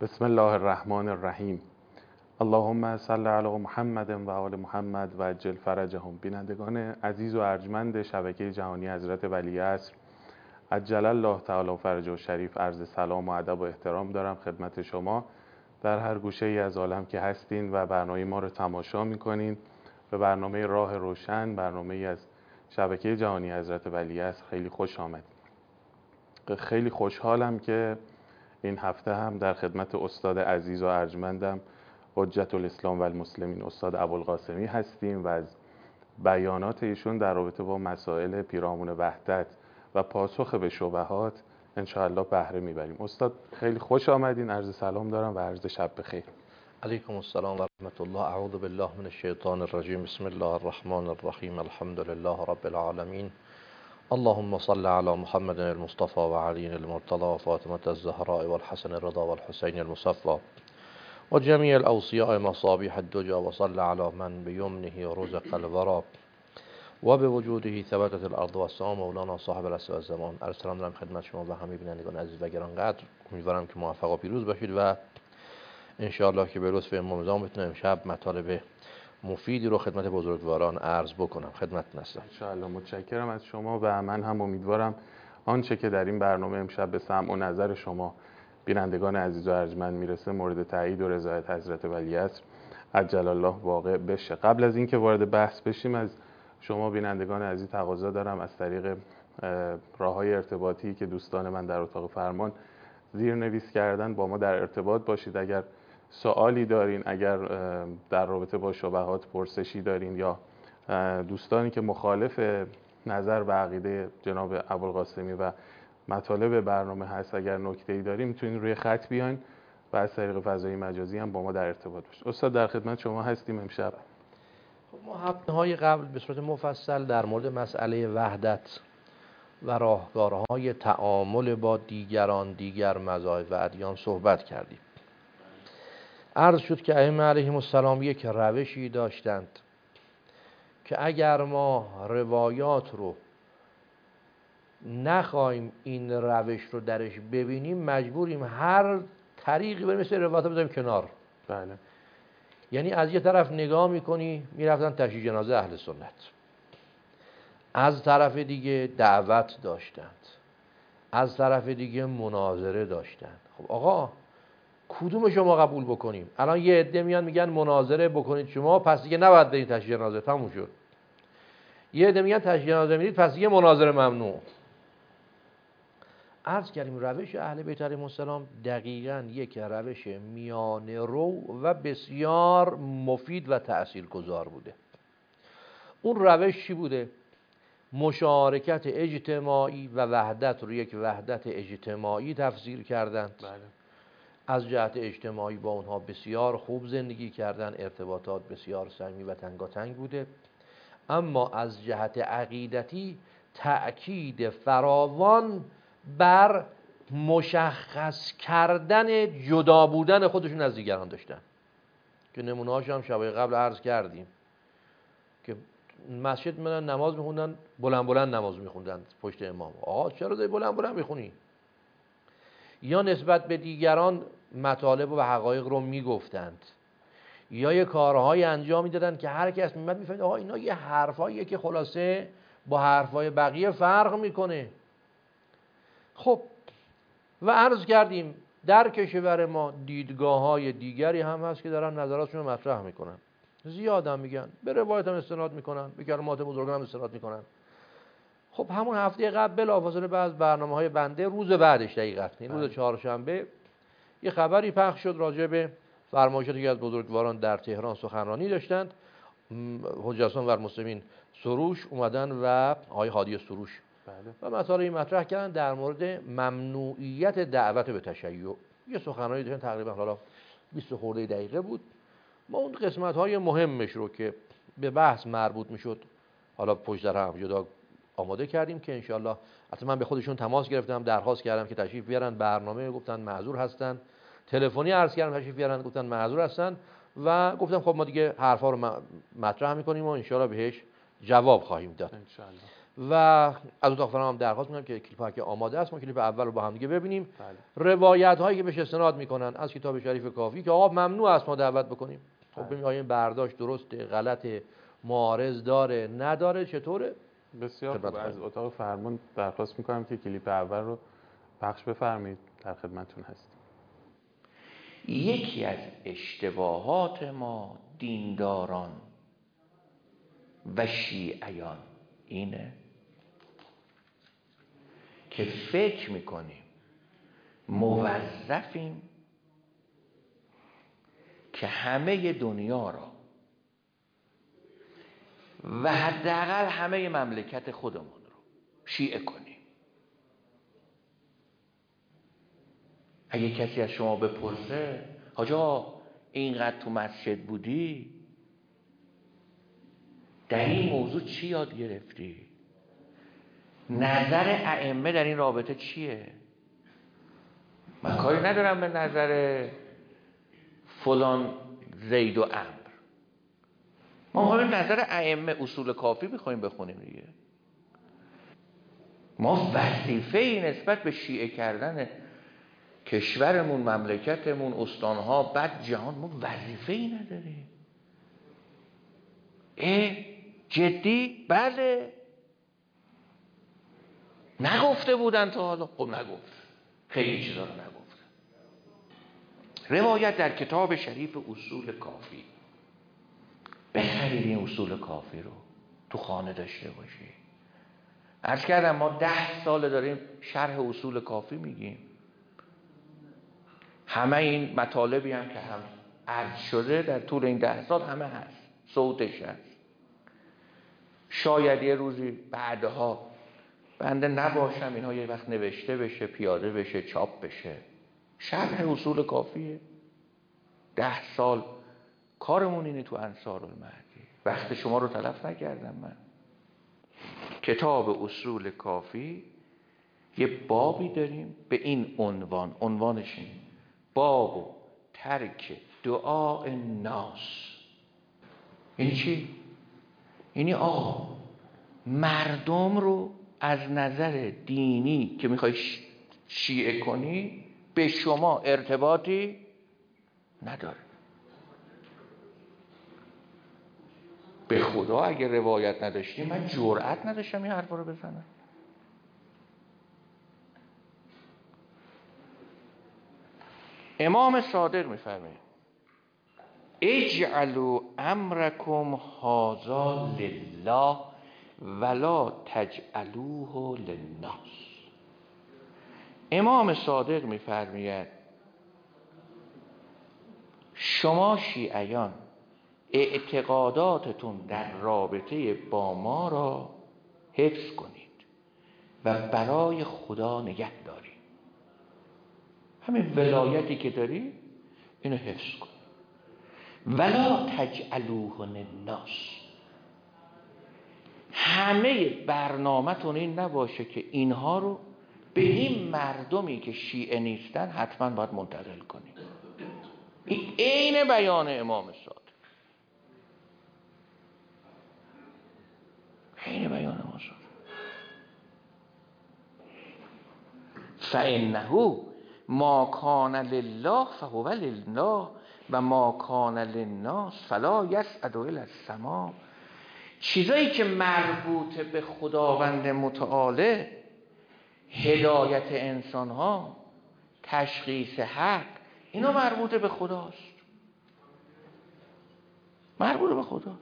بسم الله الرحمن الرحیم. اللهم صل علی محمد و آل محمد و عجل فرجهم. بینندگان عزیز و ارجمند شبکه جهانی حضرت ولیعصر عجل الله تعالی فرجه شریف، عرض سلام و ادب و احترام دارم خدمت شما در هر گوشه ای از عالم که هستین و برنامه ما رو تماشا میکنین. به برنامه راه روشن، برنامه ای از شبکه جهانی حضرت ولیعصر خیلی خوش آمد. خیلی خوشحالم که این هفته هم در خدمت استاد عزیز و ارجمندم حجت الاسلام و المسلمین استاد ابوالقاسمی هستیم و از بیانات ایشون در رابطه با مسائل پیرامون وحدت و پاسخ به شبهات انشاءالله بهره میبریم. استاد خیلی خوش آمدین، عرض سلام دارم و عرض شب بخیر. علیکم السلام و رحمت الله. اعوذ بالله من الشیطان الرجیم. بسم الله الرحمن الرحیم. الحمد لله رب العالمین. اللهم صل على محمد المصطفى و علی المرتضى و فاطمة الزهراء و الحسن الرضا و الحسین المصفى و جمیع الاوصیاء مصابیح الدجا و صل على من بیمنه رزق الورى و به وجوده ثبتت الارض و السماء مولانا صاحب العصر و الزمان. عرض سلام دارم خدمت شما و همه بینندگان عزیز و گرانقدر. امیدوارم که موفق و پیروز باشید و انشاءالله که به لطف امام نظام بتونم امشب مطالب مفیدی رو خدمت بزرگواران عرض بکنم. خدمتتون هستم. انشاءالله. متشکرم از شما و من هم امیدوارم آنچه که در این برنامه امشب به سمع و نظر شما بینندگان عزیز و ارجمند میرسه مورد تایید و رضایت حضرت ولیعصر عجل الله واقع بشه. قبل از اینکه وارد بحث بشیم از شما بینندگان عزیز تقاضا دارم از طریق راههای ارتباطی که دوستان من در اتاق فرمان زیرنویس کردن با ما در ارتباط باشید. اگر سوالی دارین، اگر در رابطه با شبهات پرسشی دارین یا دوستانی که مخالف نظر و عقیده جناب ابوالقاسمی و مطالب برنامه هست اگر نکته‌ای دارین میتونین روی خط بیاین و از طریق فضای مجازی هم با ما در ارتباط باشید. استاد در خدمت شما هستیم امشب. ما هفته‌های قبل به صورت مفصل در مورد مسئله وحدت و راهکارهای تعامل با دیگر مذاهب و ادیان صحبت کردیم. عرض شد که ائمه علیهم السلام یک روشی داشتند که اگر ما روایات رو نخواهیم این روش رو درش ببینیم مجبوریم هر طریقی بریم مثل روایات بذاریم کنار. بله. یعنی از یه طرف نگاه میکنی میرفتن تشییع جنازه اهل سنت، از طرف دیگه دعوت داشتند، از طرف دیگه مناظره داشتند. خب آقا کدوم شما قبول بکنیم؟ الان یه عده میان میگن مناظره بکنید شما پس دیگه نباید برید تشییع جنازه، تموم شد. یه عده میگن تشییع جنازه میرید پس دیگه مناظره ممنوع. عرض کردیم روش اهل بیت علیهم السلام دقیقاً یک روش میانه رو و بسیار مفید و تأثیرگذار بوده. اون روش چی بوده؟ مشارکت اجتماعی و وحدت رو یک وحدت اجتماعی تفسیر کردند. بله. از جهت اجتماعی با اونها بسیار خوب زندگی کردن، ارتباطات بسیار صمیمی و تنگاتنگ بوده. اما از جهت عقیدتی تأکید فراوان بر مشخص کردن جدا بودن خودشون از دیگران داشتن که نمونه‌هاش هم شبای قبل عرض کردیم که مسجد میرن نماز میخوندن، بلند بلند نماز میخوندن پشت امام. آقا چرا داری بلند بلند میخونی؟ یا نسبت به دیگران مطالب و حقایق رو میگفتند یا یه کارهایی انجام میدادن که هر کس میمد میفهمید آقا اینا یه حرفاییه که خلاصه با حرفای بقیه فرق میکنه. خب و عرض کردیم در کشور ما دیدگاه‌های دیگری هم هست که دارن نظراتشون رو مطرح میکنن، زیاد هم میگن، به روایت هم استناد میکنن، به کلمات بزرگان هم استناد میکنن. خب همون هفته قبل بلافاصله بعد برنامه‌های بنده روز بعدش دقیقاً روز چهارشنبه یه خبری پخش شد راجع به فرمایشاتی که از بزرگواران در تهران سخنرانی داشتند. حجت الاسلام و المسلمین سروش اومدن و آقای هادی سروش و مطالبی مطرح کردن در مورد ممنوعیت دعوت به تشیع. یه سخنرانی داشتن تقریبا حالا 20 خورده دقیقه بود. ما اون قسمت‌های مهمش رو که به بحث مربوط میشد حالا پشت در هم جدا آماده کردیم که انشالله حتی من به خودشون تماس گرفتم، درخواست کردم که تشریف بیارن برنامه، گفتن معذور هستن. تلفنی عرض کردم تشریف بیارن، گفتن معذور هستن و گفتم خب ما دیگه حرفا رو مطرح میکنیم و انشالله بهش جواب خواهیم داد. و از اتاق فرمان هم درخواست میکنم که کلیپ که آماده است ما کلیپ اول رو با هم دیگه ببینیم. بله. روایت هایی که بهش استناد میکنن از کتاب شریف کافی که آقا ممنوع است ما دعوت بکنیم. خب ببینیم آیا این برداشت درسته، غلط، معارض داره، نداره، چطوره؟ بسیار خوب. از اتاق فرمان درخواست میکنم که کلیپ اول رو پخش بفرمایید. در خدمتتون هستیم. یکی از اشتباهات ما دینداران و شیعیان اینه که فکر میکنیم موظفیم که همه دنیا را و حداقل همه مملکت خودمون رو شیعه کنیم. اگه کسی از شما بپرسه حاجی اینقدر تو مسجد بودی، در این موضوع چی یاد گرفتی؟ نظر ائمه در این رابطه چیه؟ من کاری ندارم به نظر فلان زید و عمرو. ما به نظر ائمه اصول کافی بخوایم بخونیم دیگه. ما وظیفه‌ای نسبت به شیعه کردن کشورمون، مملکتمون، استانها، بعد جهان، ما وظیفه‌ای نداریم. جدی؟ بله. نگفته بودن تا حالا؟ خب نگفت. خیلی چیزا رو نگفت. روایت در کتاب شریف اصول کافی. بخرید این اصول کافی رو تو خانه داشته باشی. عرض کردم ما 10 سال داریم شرح اصول کافی میگیم. همه این مطالبی هم که هم عرض شده در طول این 10 سال همه هست، صوتش هست. شاید یه روزی بعدها بنده نباشم اینها یه وقت نوشته بشه، پیاده بشه، چاپ بشه. شرح اصول کافیه. 10 سال کارمون اینه تو انصارالمهدی. وقت شما رو تلف نکردم من. کتاب اصول کافی یه بابی داریم به این عنوان، عنوانش اینه: باب ترک دعاء الناس. یعنی چی؟ یعنی آقا مردم رو از نظر دینی که میخوای شیعه کنی به شما ارتباطی نداره. به خدا اگه روایت نداشتی من جرئت نداشتم این حرفا رو بزنم. امام صادق میفرماید اجعلوا امرکم هذا لله ولا تجعلوه للناس. امام صادق میفرماید شما شیعیان اعتقاداتتون در رابطه با ما را حفظ کنید و برای خدا نگه دارید. همین ولایتی که داری اینو حفظ کن. ولا تجعلوه للناس. همه برنامه‌تون این نباشه که اینها رو به این مردمی که شیعه نیستن حتما باید منتقل کنید. این عین بیان امام صادق. عین بیان امام صادق. فإنه ما کان لله فهو لله و ما کان للناس فلا یصعد الی السماء. چیزایی که مربوط به خداوند متعال، هدایت انسان ها، تشخیص حق، اینا مربوط به خداست. مربوط به خداست.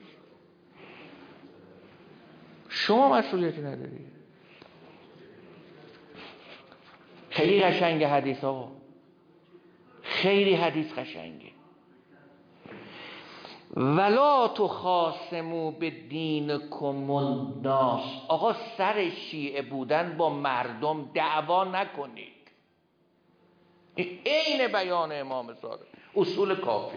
شما مسئولیتی نداری. خیلی قشنگه حدیث ها. خیلی حدیث قشنگه. ولا تخاصموا بدینکم الناس. آقا سر شیعه بودن با مردم دعوا نکنید. این عین بیان امام صادق. اصول کافی.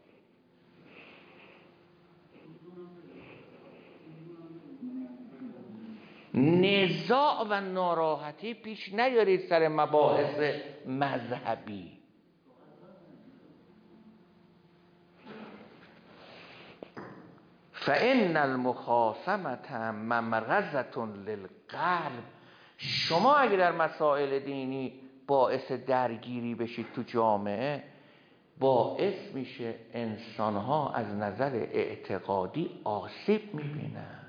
نزاع و ناراحتی پیش نیارید سر مباحث مذهبی. فان المخاصمه ممرضة للقلب. شما اگه در مسائل دینی باعث درگیری بشید تو جامعه، باعث میشه انسانها از نظر اعتقادی آسیب میبینن.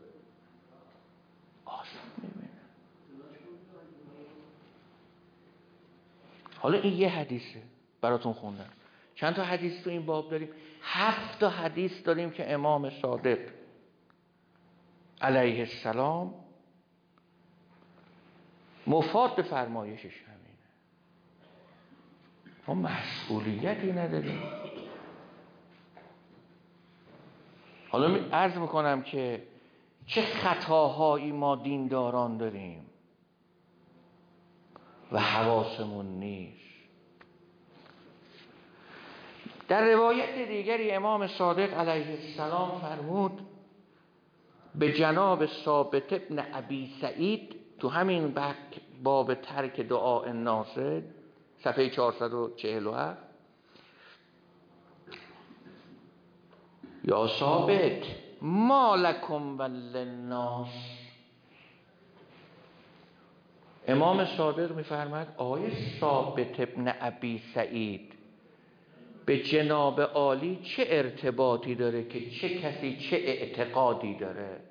حالا این یه حدیثه براتون خوندم. چند تا حدیث تو این باب داریم؟ 7 تا حدیث داریم که امام صادق علیه السلام مفاد به فرمایشش همینه. ما مسئولیتی نداریم. حالا عرض میکنم که چه خطاهایی ما دینداران داریم و حواسمون نیست. در روایت دیگری امام صادق علیه السلام فرمود به جناب ثابت ابن ابی سعید تو همین باب ترک دعاء الناس صفحه 447: یا ثابت ما لکم وللناس. امام صادق میفرماید آقای ثابت ابن ابی سعید، به جناب عالی چه ارتباطی داره که چه کسی چه اعتقادی داره؟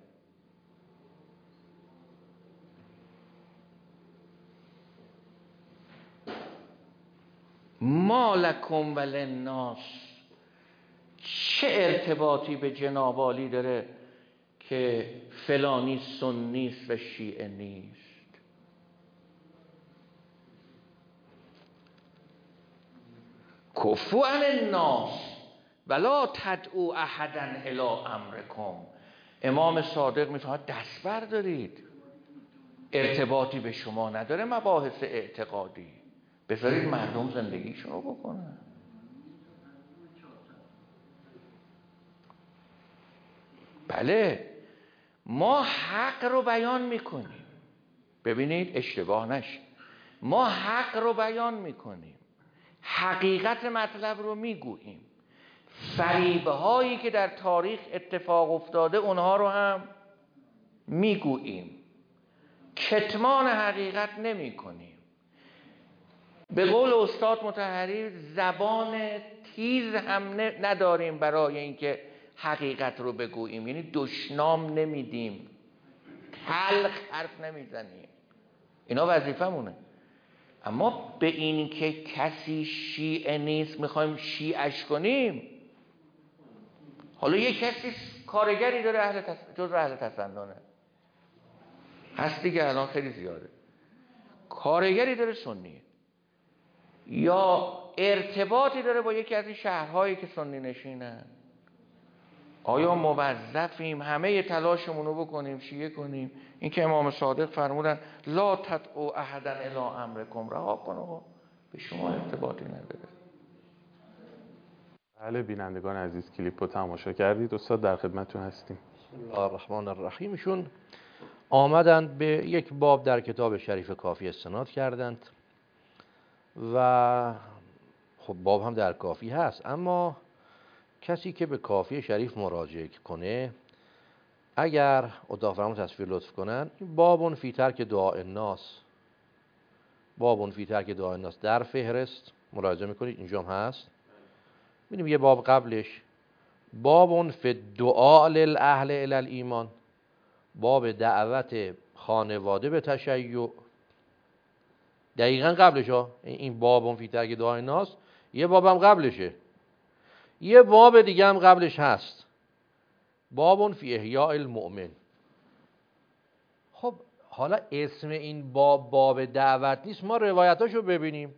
ما لکم وللناس، چه ارتباطی به جناب عالی داره که فلانی سنیست و شیعه نیست؟ کفو عن الناس ولا تدعو احدا الی امرکم. امام صادق میفرماید دست بردارید، ارتباطی به شما نداره مباحث اعتقادی، بذارید مردم زندگیشون رو بکنن. بله ما حق رو بیان میکنیم، ببینید اشتباه نشه، ما حق رو بیان میکنیم، حقیقت مطلب رو میگوییم، فریبه هایی که در تاریخ اتفاق افتاده اونها رو هم میگوییم، کتمان حقیقت نمی کنیم. به قول استاد مطهری زبان تیز هم نداریم برای اینکه حقیقت رو بگوییم، یعنی دشنام نمیدیم، تلخ حرف نمیزنیم، اینا وظیفمونه. اما به این که کسی شیعه نیست میخوایم شیعش کنیم. حالا یک کسی کارگری داره جزو اهل تسننه، هست دیگه، الان خیلی زیاده، کارگری داره سنیه، یا ارتباطی داره با یکی از این شهرهایی که سنی نشینن، آیا موظفیم همه تلاشمون رو بکنیم شیعه کنیم؟ این که امام صادق فرمودن لا تدعو احدا الی امرکم، رها کن، به شما ارتباطی نداره. بله بینندگان عزیز کلیپ رو تماشا کردید. استاد در خدمتتون هستیم. بسم الله الرحمن الرحیم. ایشون آمدند به یک باب در کتاب شریف کافی استناد کردند و خب باب هم در کافی هست، اما کسی که به کافی شریف مراجعه کنه، اگر اتاق فرمان تصویر لطف کنن، بابون فی ترک دعاء الناس، بابون فی ترک دعاء الناس در فهرست مراجعه میکنید، اینجا هم هست. می‌بینیم یه باب قبلش بابون فی دعاء للاهل الی الایمان، باب دعوت خانواده به تشیع، دقیقاً قبلش ها. این بابون فی ترک دعاء الناس یه بابم قبلشه، یه باب دیگه هم قبلش هست، بابون فی احیاء المؤمن. خب حالا اسم این باب دعوت نیست، ما روایتاشو ببینیم.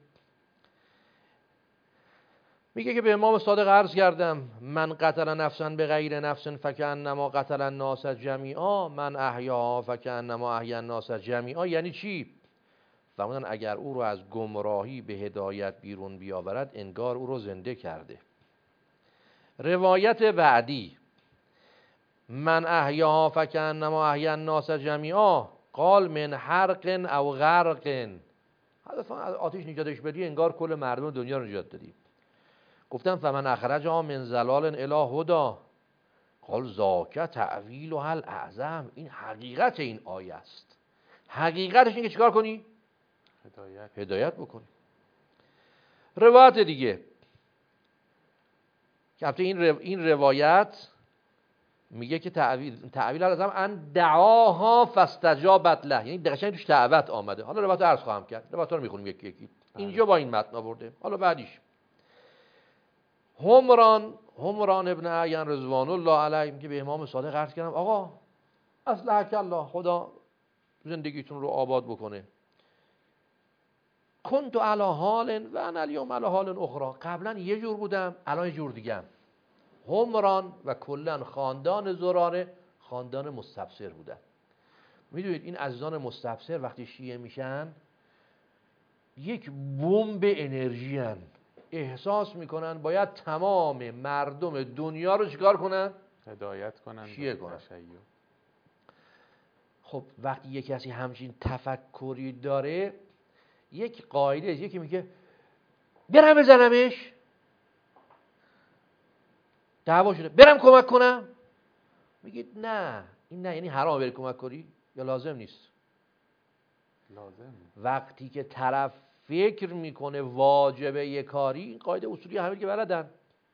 میگه که به امام صادق عرض کردم من قتل نفسا به غیر نفس فکأنما قتل الناس جمیعا، من احیا فکأنما احیا الناس جمیعا. یعنی چی؟ فرمودن اگر او رو از گمراهی به هدایت بیرون بیاورد انگار او رو زنده کرده. روایت بعدی من احیا فکأنما احیا الناس جمیعا قال من حرق او غرق، حالا از آتش نجاتش بدی انگار کل مردم دنیا رو نجات دادی. گفتم فمن اخرجها من ضلال الی هدی قال ذاک تعویل الاعظم، این حقیقت این آیه است. حقیقتش اینه که چیکار کنی؟ هدایت بکنی. روایت دیگه که البته این روایت میگه که تعویل الاعظم ان دعاها فاستجابت له، یعنی قشنگ توش دعوت آمده. حالا روایت رو عرض خواهم کرد، روایت رو میخونیم یکی یکی. اینجا با این متن آورده. حالا بعدیش همران ابن اعین رضوان الله علیه میگه به امام صادق عرض کردم آقا اصلحک الله، خدا زندگیتون رو آباد بکنه. کنت علی حال و انا اليوم علی حال اخرى، قبلا یه جور بودم الان یه جور دیگه ام. همران و کلا خاندان زراره خاندان مستبصر بودن. میدونید این عزیزان مستبصر وقتی شیعه میشن یک بمب انرژی هن. احساس میکنن باید تمام مردم دنیا رو چیکار کنن؟ هدایت کنن، شیعه کنن. خب وقتی یک کسی همچین تفکری داره، یک قاعده یکی میگه برم بزنمش، دعوا شده برم کمک کنم، میگید نه این نه، یعنی حرام بری کمک کنی یا لازم نیست؟ لازم. وقتی که طرف فکر میکنه واجبه یه کاری، این قاعده اصولی همه که بلدن.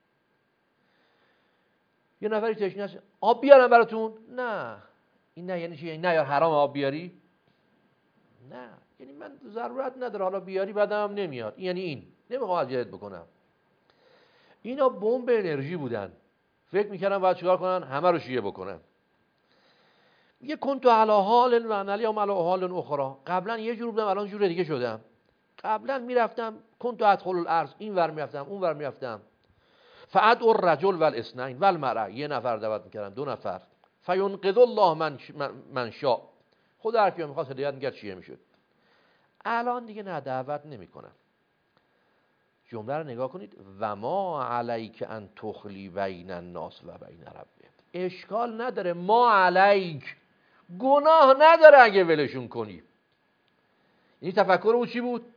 یه نفری تشنه است آب بیارم براتون، نه این نه یعنی چی؟ یعنی نه یار حرام آب بیاری؟ نه یعنی من ضرورت نداره، حالا بیاری بعدم نمیاد، یعنی این نمیخوام اذیت بکنم. اینا بمب انرژی بودن، فکر میکردن باید چیکار کنن؟ همه رو شیعه بکنن. یه کنت علی حال و انا اليوم علی حال اخرى، قبلا یه جور بودم الان جور دیگه شدم. قبلا میرفتم کنت ادخل الارض، این ور میرفتم اون ور میرفتم، فادعو الرجل والاثنين والمرأة، یه نفر دعوت میکردم، دو نفر، فینقذ الله من شاء، خدا هر کیو میخواست هدایت میکرد شیعه میشد. الان دیگه نه، دعوت نمیکنم. جمله رو نگاه کنید، و ما علیک ان تخلی بین الناس و بین ربک، اشکال نداره، ما علیک، گناه نداره اگه ولشون کنی. این تفکر او چی بود؟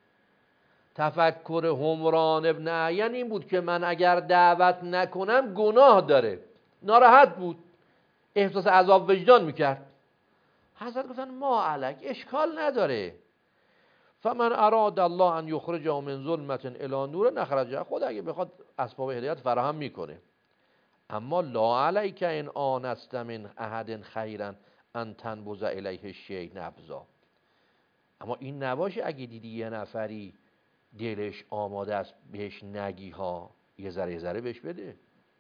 تفکر همران ابن اعین این بود که من اگر دعوت نکنم گناه داره، ناراحت بود، احساس عذاب وجدان میکرد. حضرت گفتن ما علیک، اشکال نداره، فمن اراد الله ان یخرجه من ظلمت الی نور نخرجه، خدا اگه بخواد اسباب هدایت فراهم میکنه. اما لا علیک ان آنست من احد خیرا ان تنبذ الیه شیء نبذا، اما این نباشه اگه دیدی یه نفری دلش آماده است بهش نگی ها، یه ذره بهش بده.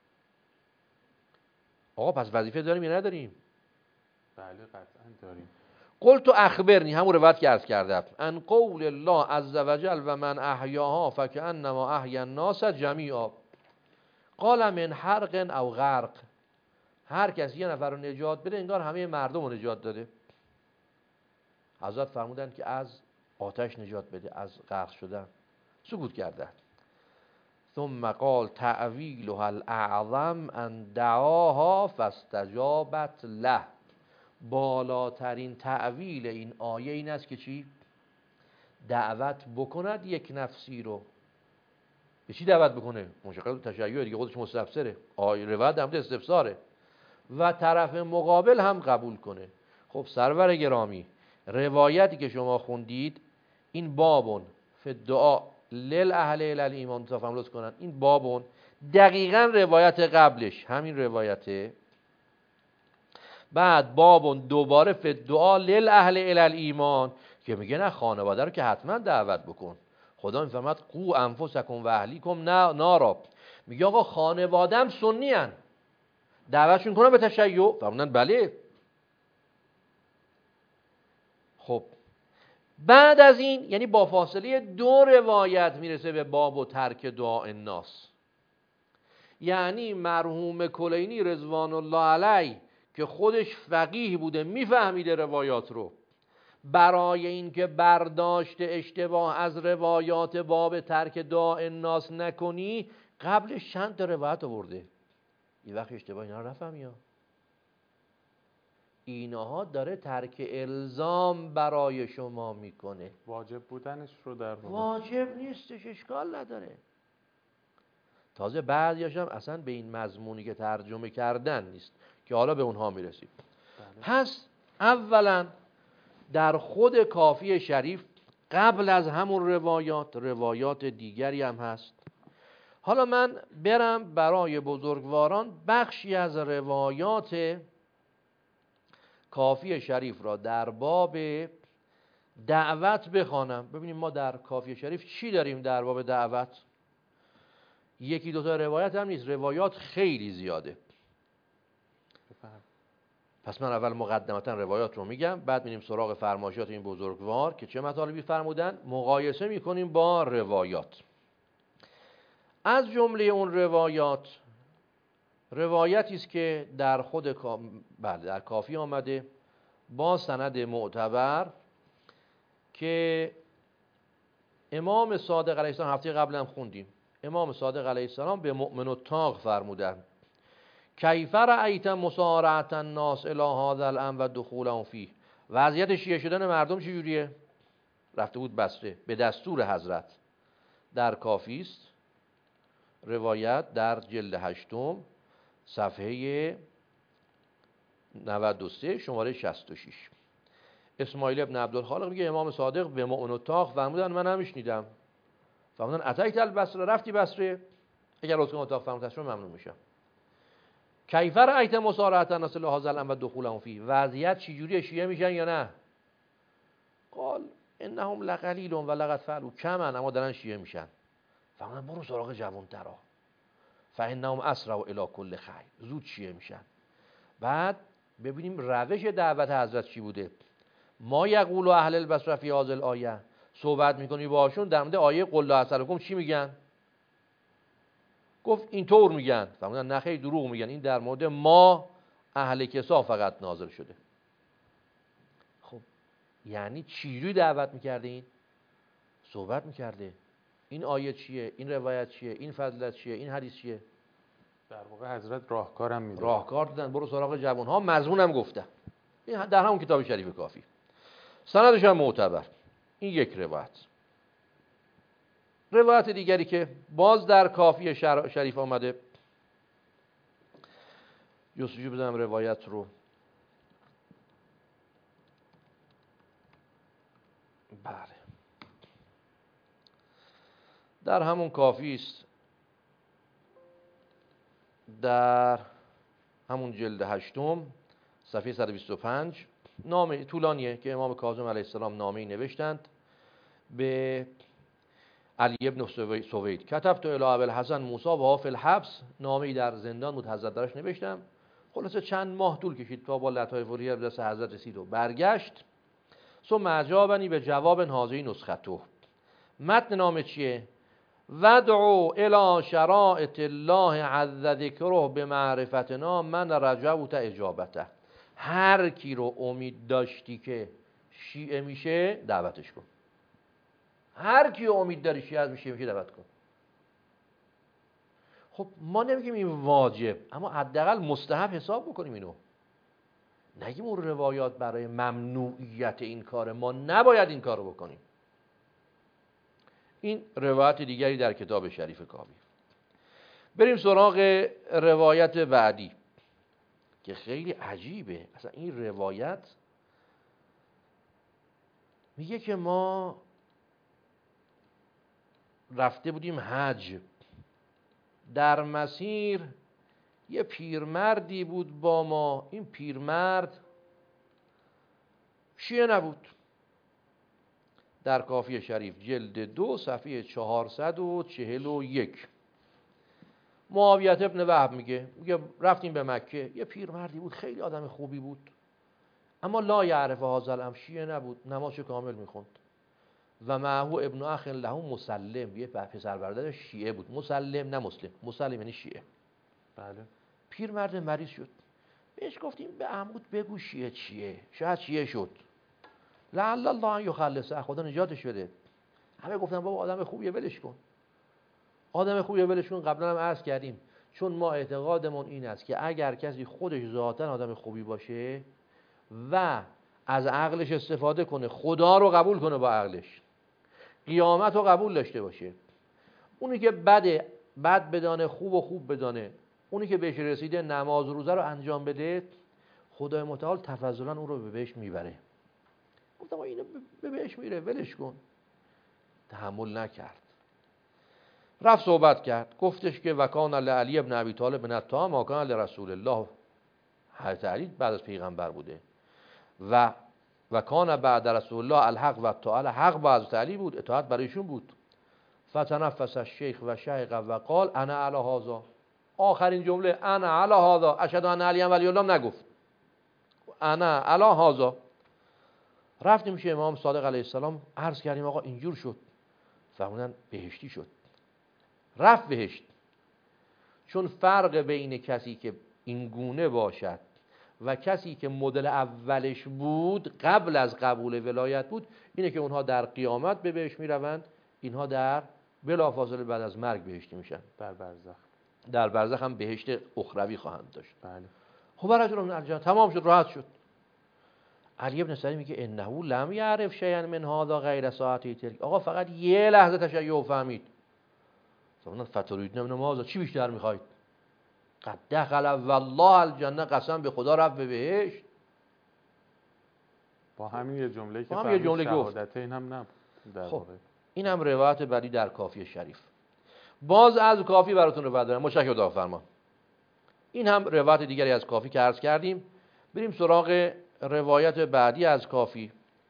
آقا پس وظیفه داریم یا نداریم؟ بله قطعا داریم. قلت اخبرنی، همون روایت که عرض کردم، ان قول الله عز وجل و من احیاها فکأنما احیا الناس جمیعا، قال من حرق او غرق، هر کسی یه نفر رو نجات بده انگار همه مردم رو نجات داده. حضرت فرمودن که از آتش نجات بده، از غرق شدن. سکوت کردن. ثم قال تعویلها الاعظم ان دعاها فاستجابت له، بالاترین تعویل این آیه این است که چی؟ دعوت بکند یک نفسی رو. به چی دعوت بکنه؟ مشکل تشیع دیگه، خودش مستفسره، روایت هم استفساره، و طرف مقابل هم قبول کنه. خب سرور گرامی، روایتی که شما خوندید این بابون فی دعا للاهل الی الایمان، تفهم لطف کنن، این بابون دقیقاً روایت قبلش همین روایته، بعد بابون دوباره فی دعا للاهل الی الایمان که میگه نه خانواده رو که حتما دعوت بکن، خدا میفرماد قو انفسکم و اهلیکم نارا، میگه آقا خانواده‌ام سنی ان، دعوتشون کنم به تشیع؟ فرمودن بله. خب بعد از این یعنی با فاصله 2 روایت میرسه به باب و ترک دعاء الناس. یعنی مرحوم کلینی رضوان الله علیه که خودش فقیه بوده، میفهمیده روایات رو، برای اینکه برداشت اشتباه از روایات باب ترک دعاء الناس نکنی، قبلش چند تا روایت آورده. این وقت اشتباه اینا رو نفهمی ها، اینها داره ترک الزام برای شما میکنه، واجب بودنش رو در واقع واجب نیستش، اشکال نداره. تازه بعضیاش هم اصلا به این مضمونی که ترجمه کردن نیست که حالا به اونها میرسیم. پس اولا در خود کافی شریف قبل از همون روایات دیگری هم هست. حالا من برم برای بزرگواران بخشی از روایات کافی شریف را در باب دعوت بخوانم. ببینیم ما در کافی شریف چی داریم در باب دعوت. یکی دوتا روایت هم نیست، روایات خیلی زیاده. پس من اول مقدمتا روایات رو میگم، بعد میریم سراغ فرمایشات این بزرگوار که چه مطالبی فرمودن، مقایسه میکنیم با روایات. از جمله اون روایات روایتی است که در خود در کافی آمده با سند معتبر که امام صادق علیه السلام هفته قبل هم خوندیم. امام صادق علیه السلام به مؤمن الطاق فرمودند کیف رأیت مسارعة الناس الی هذا الامر و دخولهم فیه. وضعیت شیعه شدن مردم چجوریه؟ رفته بود بصره به دستور حضرت. در کافی است، روایت در جلد 8 صفحه 93 شماره 66. اسماعیل ابن عبدالخالق میگه امام صادق به مؤمن الطاق فرمودن، من هم شنیدم، فرمودن اتیت البصره، رفتی بصره؟ اگر رسول اتاق فرمودن ممنون میشم. کیف رأیت مسارعة الناس الی هذا الامر و دخولهم فیه. وضعیت چجوریه، شیعه میشن یا نه؟ قال انهم لقلیل و لقد فعلوا کمن، اما دارن شیعه میشن. فرمودن برو سراغ جوانترا فانهم اسرع الی کل خیر، زود شیعه میشن. بعد ببینیم روش دعوت حضرت چی بوده. ما یقول اهل البصره فی هذه الآیه، صحبت میکنی باشون در مورد آیه قل لا اسألکم چی میگن؟ گفت اینطور میگن. فرمودن نه خیر، دروغ میگن، این در مورد ما اهل کسا فقط نازل شده. خب یعنی چجوری دعوت میکرده؟ این صحبت میکرده این آیه چیه، این روایت چیه، این فضیلت چیه، این حدیث چیه. در واقع حضرت راهکارم میدن، راهکار دادن، برو سراغ جوانها. مضمونم گفتن، این در همون کتاب شریف کافی. سندش هم معتبر. این یک روایت. روایت دیگری که باز در کافی شریف آمده، جستجو بدم روایت رو. بله در همون کافی است، در همون جلد 8 صفحه 125. نامه طولانیه که امام کاظم علیه السلام نامه‌ای نوشتند به علی ابن سوید. کتبت الی ابوالحسن موسی و هو فی الحبس. نامه‌ای در زندان بود، حضرت درش نوشتم. خلاصه چند ماه طول کشید تا با لطایف الریح به دست حضرت رسید و برگشت. ثم اجابنی به جواب هذه نسخته. متن نامه چیه؟ ودعو الی شرائط الله عز ذکره بمعرفتنا من رجوت اجابته. هر کی رو امید داشتی که شیعه میشه دعوتش کن. هر کی امید داری شیعه از میشه دعوت کن. خب ما نمیگیم این واجب، اما حداقل مستحب حساب بکنیم اینو. نگیم اون روایات برای ممنوعیت این کار، ما نباید این کارو بکنیم. این روایت دیگری در کتاب شریف کافی. بریم سراغ روایت بعدی که خیلی عجیبه. اصلا این روایت میگه که ما رفته بودیم حج، در مسیر یه پیرمردی بود با ما. این پیرمرد شیعه نبود. در کافی شریف جلد 2 صفحه 441 معاویه ابن وهب میگه رفتیم به مکه، یه پیرمردی بود خیلی آدم خوبی بود، اما لا یعرف هذا الامر، شیعه نبود، نمازش کامل میخوند. و معه ابن اخ له مسلم، یه پسر برادر شیعه بود. مسلم نه مسلم، مسلم یعنی شیعه. بله. پیرمرد مریض شد، بهش گفتیم به عمود بگو شیعه چیه، شاید شیعه شد، لعل الله ان یخلصه، خدا نجاتش بده. همه گفتن بابا آدم خوبیه ولش کن، آدم خوبیه ولش کن. قبلا هم عرض کردیم چون ما اعتقادمون این است که اگر کسی خودش ذاتاً آدم خوبی باشه و از عقلش استفاده کنه، خدا رو قبول کنه، با عقلش قیامت رو قبول داشته باشه، اونی که بده بد بدانه، خوب و خوب بدانه، اونی که بهش رسیده نماز و روزه رو انجام بده، خدای متعال تفضلا اون رو به بهش میبره. گفتم اینو به بهش میره، ولش کن. تحمل نکرد، رفت صحبت کرد، گفتش که وکان لعلی ابن ابی طالب من الطاعه ما کان لرسول الله. حضرت علی بعد از پیغمبر بوده و کان بعد رسول الله الحق و الطاعه، حق با حضرت علی بود، اطاعت برایشون بود. فتنفس الشیخ و شیق و قال انا علی هذا. آخرین جمله انا علی هذا اشهد ان علی ولی الله نگفت، انا علی هذا. رفتیم میشه امام صادق علیه السلام، عرض کردیم آقا اینجور شد. فرمودن بهشتی شد، رفت بهشت. چون فرق بین کسی که این گونه باشد و کسی که مدل اولش بود قبل از قبول ولایت بود اینه که اونها در قیامت به بهشت میروند، اینها در بلافاصله بعد از مرگ بهشتی میشن. در برزخ هم بهشت اخروی خواهند داشت. بله. خب رجل من الجنه، تمام شد، راحت شد. علی ابن سعید میگه انه لم یعرف شیئا من هذا غیر ساعتی تلک. آقا فقط یه لحظه تشیع فهمید. مثلا فتوریدن ابن مازه، چی بیشتر میخواید؟ قد دخل والله الجنه، قسم به خدا رفت به بهشت. با همین یه جمله که گفت این هم نبود در خب واقع. این هم روایت بعدی در کافی شریف. باز از کافی براتون روایت دارم، مشکل خدا فرما. این هم روایت دیگری از کافی که عرض کردیم. بریم سراغ روایت بعدی از کافی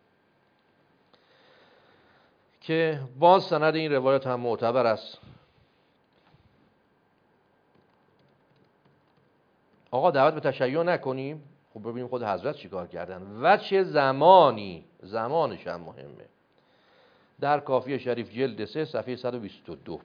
که باز سند این روایت هم معتبر است. آقا دعوت به تشیع نکنیم. خب ببینیم خود حضرت چیکار کردن و چه زمانش هم مهمه. در کافی شریف جلد 3 صفحه 122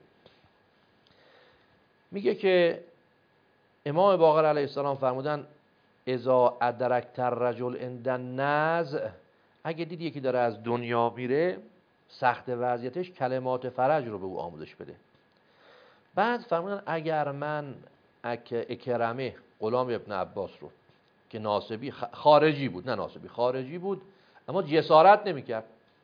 میگه که امام باقر علیه السلام فرمودن اذا ادرکت الرجل عند النزع، اگه دیدی یکی داره از دنیا میره، سخت وضعیتش، کلمات فرج رو به او آموزش بده. بعد فرمودن اگر من اکرمه غلام ابن عباس رو که ناصبی خارجی بود، نه ناصبی خارجی بود اما جسارت نمیکرد،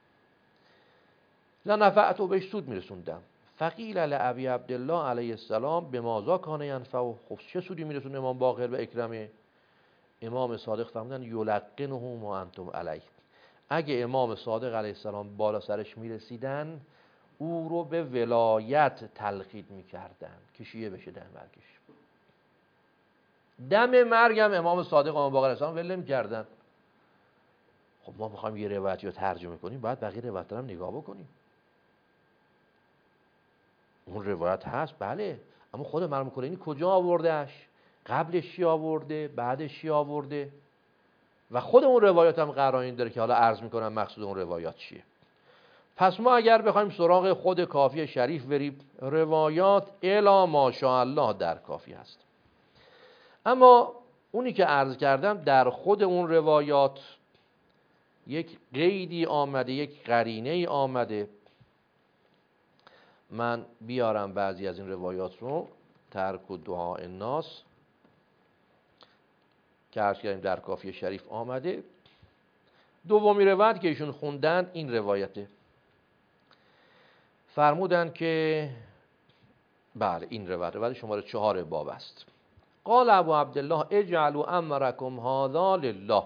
لنفعت و بهش سود میرسوندم. فقیل لابی عبدالله علیه السلام به مازا کان ینفع. خب چه سودی میرسونه امام باقر به اکرمه؟ امام صادق فرمودن یلقنه ما انتم علیه. اگه امام صادق علیه السلام بالا سرش میرسیدن او رو به ولایت تلقید میکردن که شیعه بشه در مرگش. دم مرگم امام صادق امام باقر علیه السلام ول نمیکردن. خب ما میخوایم یه روایتی رو ترجمه کنیم، باید بقیه روایت رو هم نگاه بکنیم. اون روایت هست بله، اما خود مرحوم کلینی کجا آوردهش؟ قبلش چی آورده؟ بعدش چی آورده؟ و خود اون روایات هم قرائن داره که حالا عرض میکنم مقصود اون روایات چیه. پس ما اگر بخوایم سراغ خود کافی شریف بریم، روایات الا ماشاءالله در کافی هست. اما اونی که عرض کردم در خود اون روایات یک قیدی آمده، یک قرینه آمده. من بیارم بعضی از این روایات رو. ترک و دعاء الناس که عرض کردیم در کافی شریف آمده. دومی روایت که ایشون خوندن این روایته. فرمودن که بله این روایت شماره 4 باب است. قال ابو عبدالله اجعلوا امرکم هذا لله.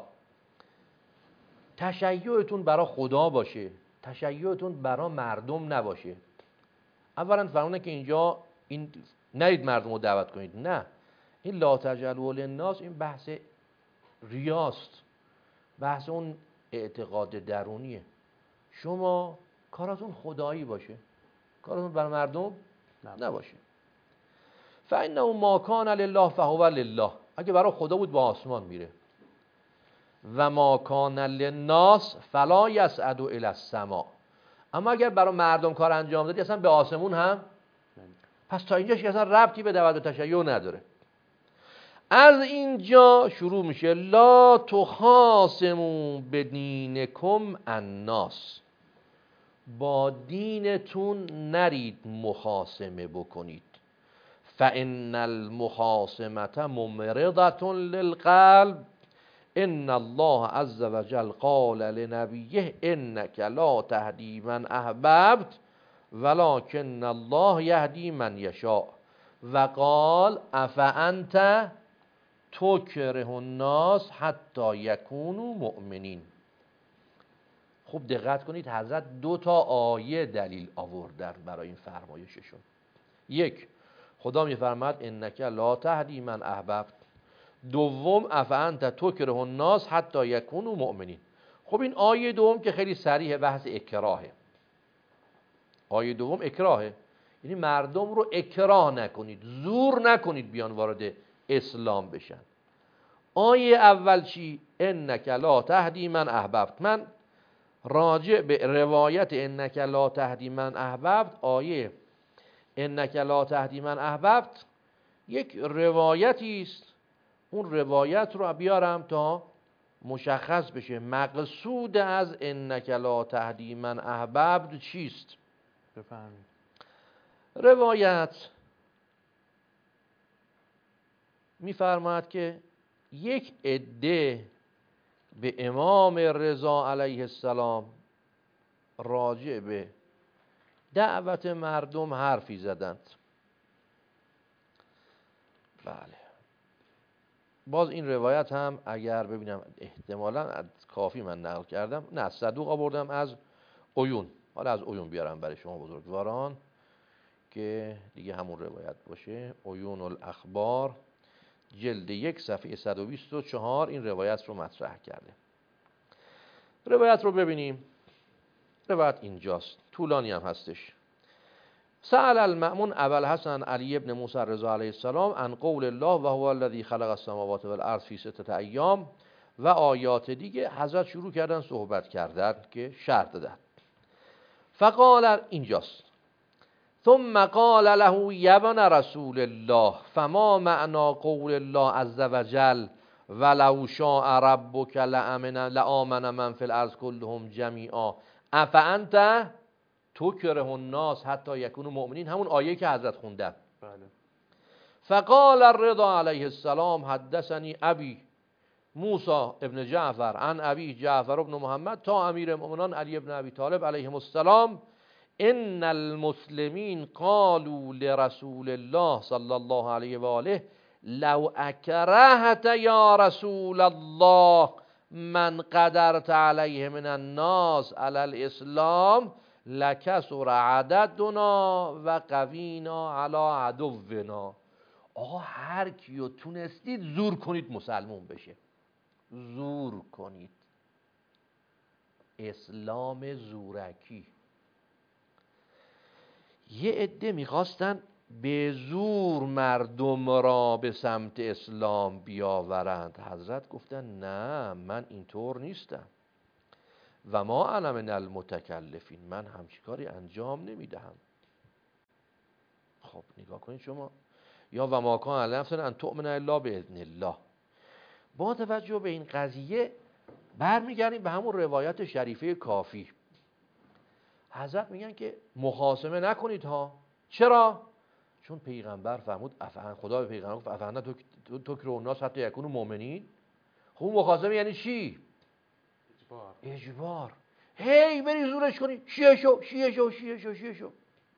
تشیعتون برای خدا باشه، تشیعتون برای مردم نباشه. اولا فرمودن که اینجا این نرید مردم رو دعوت کنید، نه، این لا تجعلوا للناس این بحث ریاست، بحث اون اعتقاد درونیه. شما کاراتون خدایی باشه، کاراتون برای مردم نباشه. فانه ما کان لله فهو لله. اگه برای خدا بود با آسمان میره. و ما کان للناس فلا یصعد الی السماء. اما اگر برای مردم کار انجام دادی اصلا به آسمون هم، پس تا اینجاش اصلا ربطی به دعوت و تشیع نداره. از اینجا شروع میشه لا تخاصموا بدینکم الناس. با دینتون نرید مخاصمه بکنید. فان المخاصمه ممرضه للقلب. ان الله عز وجل قال لنبیه انک لا تهدی من احببت ولکن الله یهدی من یشاء. و قال افانت تکره الناس حتی یکونوا مؤمنین. خوب دقت کنید، حضرت 2 تا آیه دلیل آوردن برای این فرمایششون. یک، خدا میفرماد انک لا تهدی من احببت. دوم، افانت تکره الناس حتی یکونوا مؤمنین. خب این آیه دوم که خیلی صریح بحث اکراهه. آیه دوم اکراهه، یعنی مردم رو اکراه نکنید، زور نکنید بیان وارد اسلام بشن. آیه اول چی؟ انک لا تهدی من احببت. من راجع به روایت انک لا تهدی من احببت، آیه انک لا تهدی من احببت یک روایتی است. اون روایت رو بیارم تا مشخص بشه مقصود از انک لا تهدی من احببت چیست. بفرمایید. روایت میفرماید که یک عده به امام رضا علیه السلام راجع به دعوت مردم حرفی زدند. بله، باز این روایت هم اگر ببینم احتمالاً از کافی من نقل کردم، نه صدوق آوردم از عیون. حالا از عیون بیارم برای شما بزرگواران که دیگه همون روایت باشه. عیون الاخبار جلد 1 صفحه 124 این روایت رو مطرح کرده. روایت رو ببینیم. روایت اینجاست، طولانی هم هستش. سأل المأمون ابا الحسن علی ابن موسی رضا علیه السلام عن قول الله و هو الذی خلق السماوات والارض فی 6 ایام و آیات دیگه. حضرت شروع کردن صحبت کردن که شرح دادن. فقال، اینجاست، ثم قال له یا ابن رسول الله فما معنى قول الله عز وجل ولو شاء ربک لآمن من فی الارض كلهم جمیعا افانت تکره الناس حتی یکونوا مؤمنین. همون آیه که حضرت خوندن. بله. فقال الرضا علیه السلام حدثنی ابی موسی ابن جعفر عن ابی جعفر ابن محمد تا امیر المؤمنین علی ابن ابی طالب علیهم السلام ان المسلمین قالوا لرسول الله صلی الله علیه و آله لو اکرهت یا رسول الله من قدرت علیه من الناس علی الاسلام لکثر عددنا و قوینا علی عدونا. آقا هر کیو تونستید زور کنید مسلمون بشه، زور کنید. اسلام زورکی. یه عده میخواستن به زور مردم را به سمت اسلام بیاورند. حضرت گفتن نه، من اینطور نیستم. و ما انا من المتکلفین، من همچین کاری انجام نمیدهم. خب نگاه کنید شما. یا و ما کان لنفس ان تؤمن الا باذن الله. با توجه به این قضیه برمیگردیم به همون روایت شریفه کافی. حضرت میگن که مخاصمه نکنید ها. چرا؟ چون پیغمبر فرمود خدا به پیغمبر گفت افعنا تکره الناس حتی یکونوا مؤمنین. خب مخاصمه یعنی چی؟ اجبار. هی بری زورش کنی شیعه شو شیعه شو شیعه شو شیعه شو.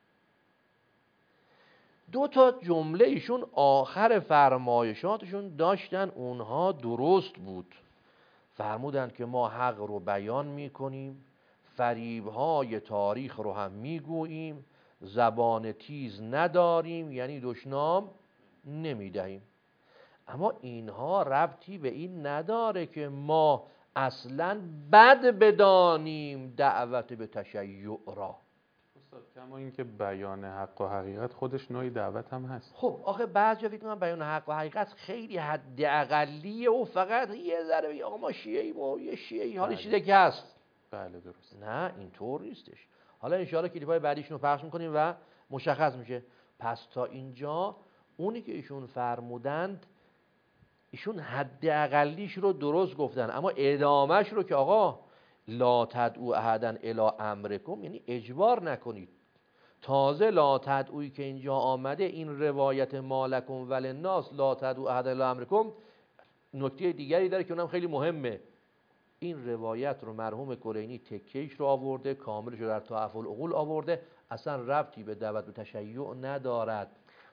2 تا جمله ایشون آخر فرمایشاتشون داشتن، اونها درست بود. فرمودن که ما حق رو بیان میکنیم، فریبهای تاریخ رو هم میگوییم، زبان تیز نداریم، یعنی دشنام نمیدهیم. اما اینها ربطی به این نداره که ما اصلا بد بدانیم دعوت به تشیع را. استاد کما اینکه بیان حق و حقیقت خودش نوعی دعوت هم هست. خب آخه بعضیا فکر می‌کنن بیان حق و حقیقت خیلی حد اقلیه و فقط یه ذره آقا ما شیعه‌ایم و یه شیعه‌ای حالا چیزی که هست. بله درست. نه اینطور نیستش. حالا ان شاءالله کلیپ‌های بعدیشون رو پخش می‌کنیم و مشخص میشه. پس تا اینجا اونی که ایشون فرمودند، ایشون حد اقلیش رو درست گفتن، اما ادامهش رو که آقا لا تدعو احدا الی امرکم، یعنی اجبار نکنید. تازه لا تدعویی که اینجا آمده، این روایت مالکم وللناس لا تدعو احدا الی امرکم، نکته دیگری داره که اونم خیلی مهمه. این روایت رو مرحوم کلینی تکیش رو آورده، کاملش رو در تحف العقول آورده، اصلا ربطی به دعوت به تشیع ندارد.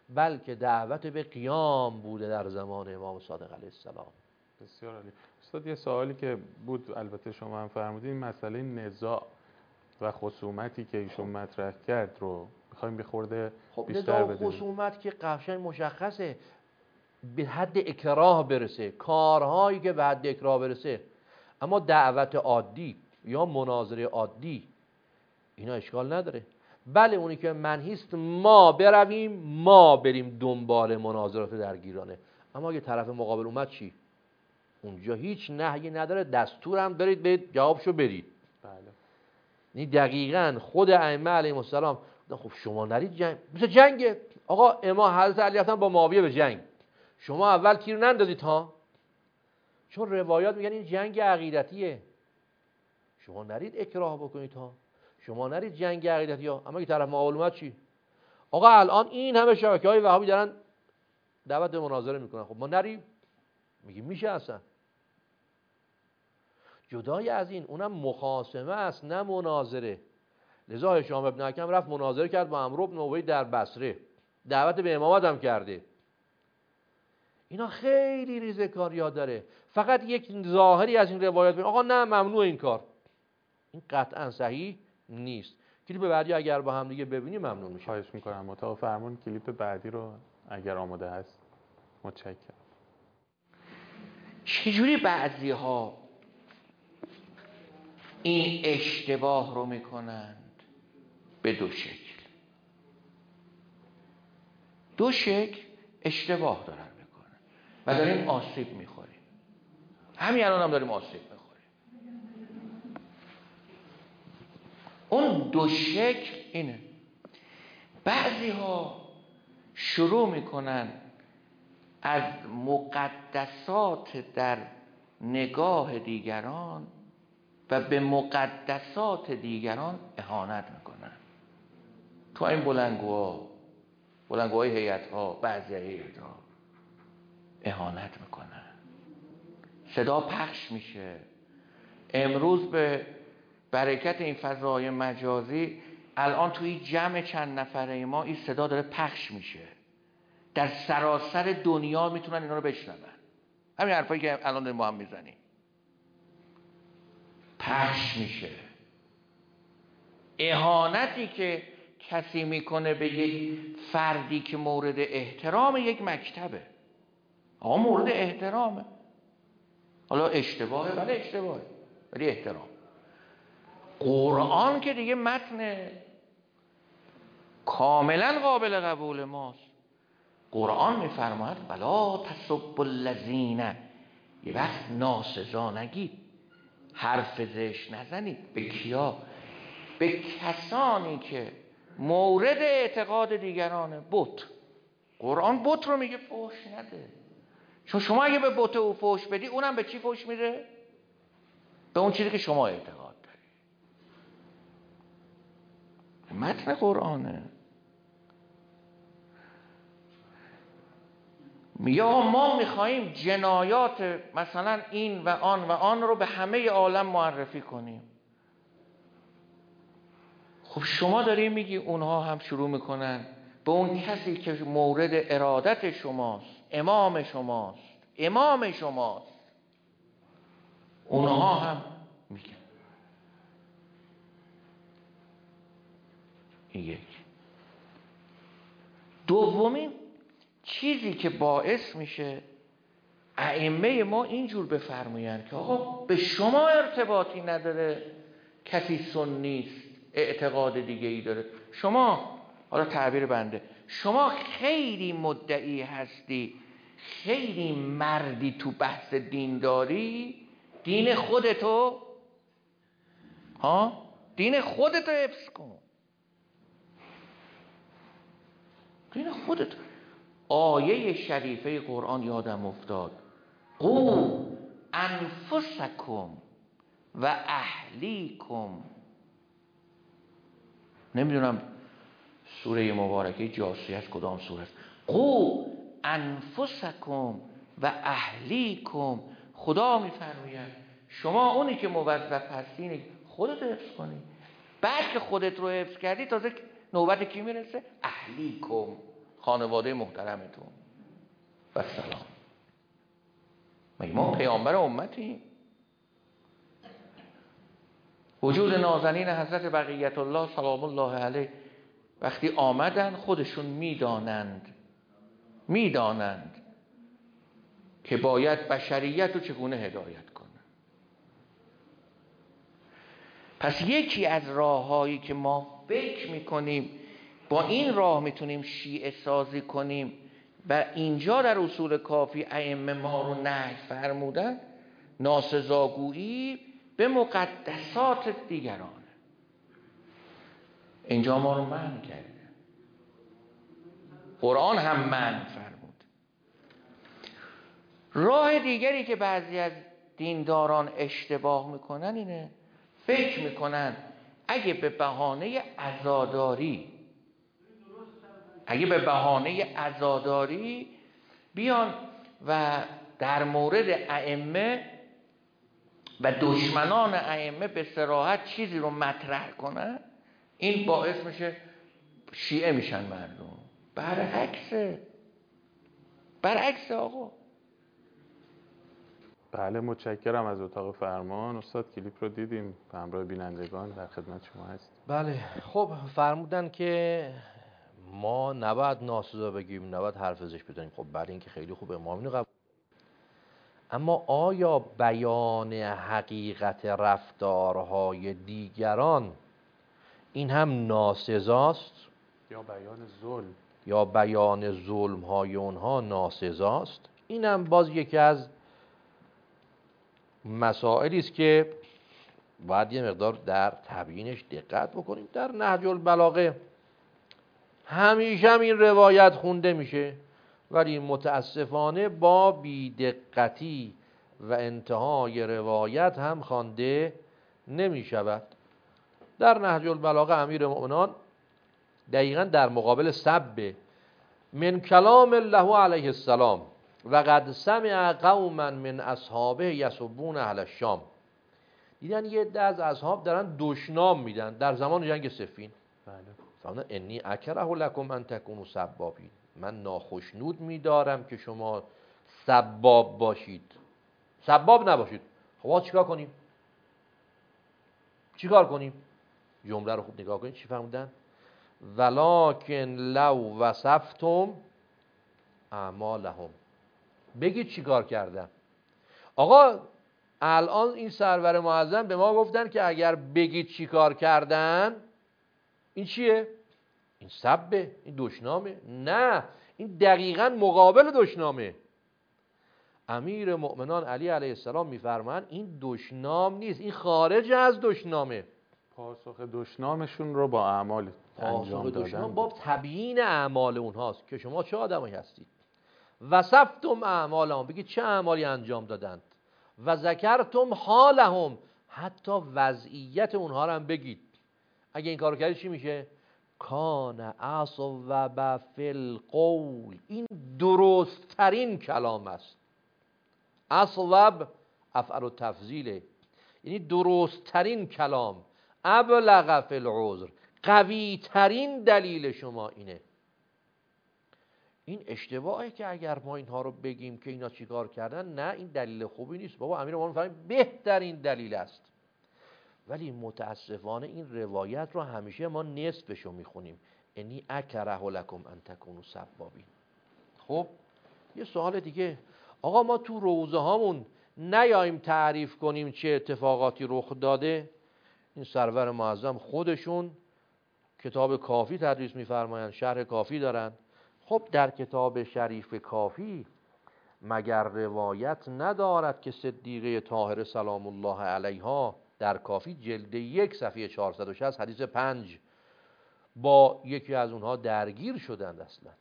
بلکه دعوت به قیام بوده در زمان امام صادق علیه السلام. بسیار عالی. استاد یه سوالی که بود، البته شما هم فرمودین، مسئله نزاع و خصومتی که ایشون مطرح کرد رو می‌خوایم یه خورده بیشتر نزاع و بدونیم. خصومت که قشنگ مشخصه، به حد اکراه برسه، کارهایی که به حد اکراه برسه. اما دعوت عادی یا مناظره عادی اینا اشکال نداره. بله اونی که منهیست ما برویم، ما بریم دنبال مناظرات درگیرانه. اما اگه طرف مقابل اومد چی؟ اونجا هیچ نهی نداره، دستورم دارید برید جوابشو بدید. بله. یعنی دقیقاً خود ائمه علیهم السلام خب شما نرید جنگ، مثل جنگه. آقا امام حضرت علی رفتن با معاویه به جنگ، شما اول تیر نندازید ها، چون روایات میگن این جنگ عقیدتیه. شما نرید اکراه بکنید ها، شما نرید جنگ عقیدتی ها. اما که طرف مقابل اومد چی؟ آقا الان این همه شبکه‌های وهابی دارن دعوت به مناظره میکنن، خب ما نریم؟ میگیم میشه اصلا. جدای از این اونم مخاصمه است نه مناظره. لذا هشام ابن حکم رفت مناظره کرد با عمرو بن ابی در بصره، دعوت به امامت هم کرده. اینا خیلی ریزکاری‌ها داره. فقط یک ظاهری از این روایات بگیم آقا نه ممنوع این کار، این قطعا صحیح نیست. کلیپ بعدی اگر با هم دیگه ببینیم ممنون میشه. خواهش میکنم متأ فرمون کلیپ بعدی رو اگر آماده هست. متشکرم. چجوری بعضی ها این اشتباه رو میکنند؟ به دو شکل. دو شکل اشتباه دارن میکنن و داریم آسیب میخوریم. همین الان هم داریم آسیب میخوریم. اون دو شکل اینه: بعضی ها شروع میکنن از مقدسات در نگاه دیگران و به مقدسات دیگران اهانت میکنن. تو این بلندگوهای هیئت‌ها، بعضی هیئت‌ها اهانت میکنن. صدا پخش میشه. امروز به برکت این فضای مجازی الان توی جمع چند نفره ما این صدا داره پخش میشه، در سراسر دنیا میتونن اینا رو بشنون. همین حرفایی که الان داریم با هم میزنیم پخش میشه. اهانتی که کسی میکنه به یک فردی که مورد احترام یک مکتبه، آقا مورد احترامه، حالا اشتباهه، ولی اشتباهه ولی احترام. قرآن که دیگه متن کاملا قابل قبول ماست. قرآن میفرماید ولا تسبوا الذین، یه وقت ناسزا نگید، حرف زشت نزنید. به کیا؟ به کسانی که مورد اعتقاد دیگرانه. بت، قرآن بت رو میگه فحش نده، چون شما اگه به بت او فحش بدی اونم به چی فحش میده؟ به اون چیزی که شما اعتقاد داری. متن قرآنه. یا ما میخواییم جنایات مثلا این و آن رو به همه عالم معرفی کنیم. خب شما داری میگی اونها هم شروع میکنن به اون کسی که مورد ارادت شماست، امام شماست، اونها هم میگن. این یک. دومین چیزی که باعث میشه ائمه ما اینجور بفرمایند که آقا به شما ارتباطی نداره، کسی سنیست اعتقاد دیگه ای داره، شما، حالا تعبیر بنده، شما خیلی مدعی هستی، خیلی مردی تو بحث دین داری، دین خودتو حفظ کن. دین خودتو. آیه شریفه قرآن یادم افتاد: قو انفسکم و اهلیکم. نمیدونم سوره مبارکه جاسیه از کدام سوره است. قو انفسکم و اهلیکم. خدا میفرماید شما اونی که موظف هستین خودت حفظ کنی. بعد که خودت رو حفظ کردی تازه نوبت کی میرسه؟ اهلیکم، خانواده محترمتون و سلام. مگه ما پیامبر امتیم؟ وجود نازنین حضرت بقیت الله سلام الله علیه وقتی آمدن خودشون میدانند که باید بشریت رو چگونه هدایت کنن. پس یکی از راههایی که ما فکر میکنیم با این راه میتونیم شیعه سازی کنیم و اینجا در اصول کافی ائمه ما رو نهی فرمودن، ناسزاگویی به مقدسات دیگران. اینجا ما رو منع کرده، قرآن هم منع فرمود. راه دیگری که بعضی از دینداران اشتباه میکنن اینه، فکر میکنن اگه به بهانه عزاداری بیان و در مورد ائمه و دشمنان ائمه به صراحت چیزی رو مطرح کنن، این باعث میشه شیعه میشن مردم. برعکس آقا. بله، متشکرم از اتاق فرمان. استاد کلیپ رو دیدیم، به همراه بینندگان در خدمت شما هست. بله، خب فرمودن که ما نباید ناسزا بگیم، نباید حرف زشت بزنیم. خب برای این که خیلی خوب امام قبول، اما آیا بیان حقیقت رفتارهای دیگران این هم ناسزاست؟ یا بیان ظلم‌های اونها ناسزاست؟ این هم باز یکی از مسائلی است که باید یه مقدار در تبیینش دقت بکنیم. در نهج البلاغه همیشه هم این روایت خونده میشه، ولی متاسفانه با بی‌دقتی و انتهای روایت هم خوانده نمی شود. در نهج البلاغه امیر مؤمنان دقیقاً در مقابل سب من کلام الله علیه السلام و قد سمع قوما من اصحابه یسبون اهل الشام، دیدن یه عده از اصحاب دارن دشنام میدن در زمان جنگ صفین. فرمودن انی اکره لکم ان تکونوا سبابین، من ناخشنود میدارم که شما سباب باشید، سباب نباشید. خب چیکار کنیم؟ جمله رو خوب نگاه کنید چی فرمودن؟ ولکن لو وصفتم اعمالهم، بگید چیکار کردن. آقا الان این سرور معظم به ما گفتن که اگر بگید چیکار کردن، این چیه؟ این سبه، این دشنامه؟ نه، این دقیقاً مقابل دشنامه. امیر مؤمنان علی علیه السلام میفرمایند این دشنام نیست، این خارج از دشنامه. پاسخ دشنامشون رو با اعمال انجام دادن. دشنام با تبیین اعمال اونهاست که شما چه آدمی هستید. وصفتم اعمالهم، بگید چه اعمالی انجام دادند. و ذکرتم حالهم، حتی وضعیت اونها رو هم بگید. اگه این کارو کردید چی میشه؟ کان اصوب فی القول، این درست ترین کلام است. اصوب افعل التفضیله، یعنی درست ترین کلام. ابلغ فی العذر، قوی ترین دلیل شما اینه. این اشتباهه که اگر ما اینها رو بگیم که اینا چیکار کردن، نه این دلیل خوبی نیست. بابا امیر مومنین فرمود بهترین دلیل است. ولی متاسفانه این روایت رو همیشه ما نصفشو میخونیم، انی اکره لکم ان تکونوا سبابین. خب یه سوال دیگه، آقا ما تو روزه هامون نیاییم تعریف کنیم چه اتفاقاتی رخ داده؟ این سرور معظم خودشون کتاب کافی تدریس میفرمایند، شرح کافی دارن. خب در کتاب شریف کافی مگر روایت ندارد که صدیقه طاهره سلام الله علیها در کافی جلد 1 صفحه 460 حدیث 5 با یکی از اونها درگیر شدند؟ اصلا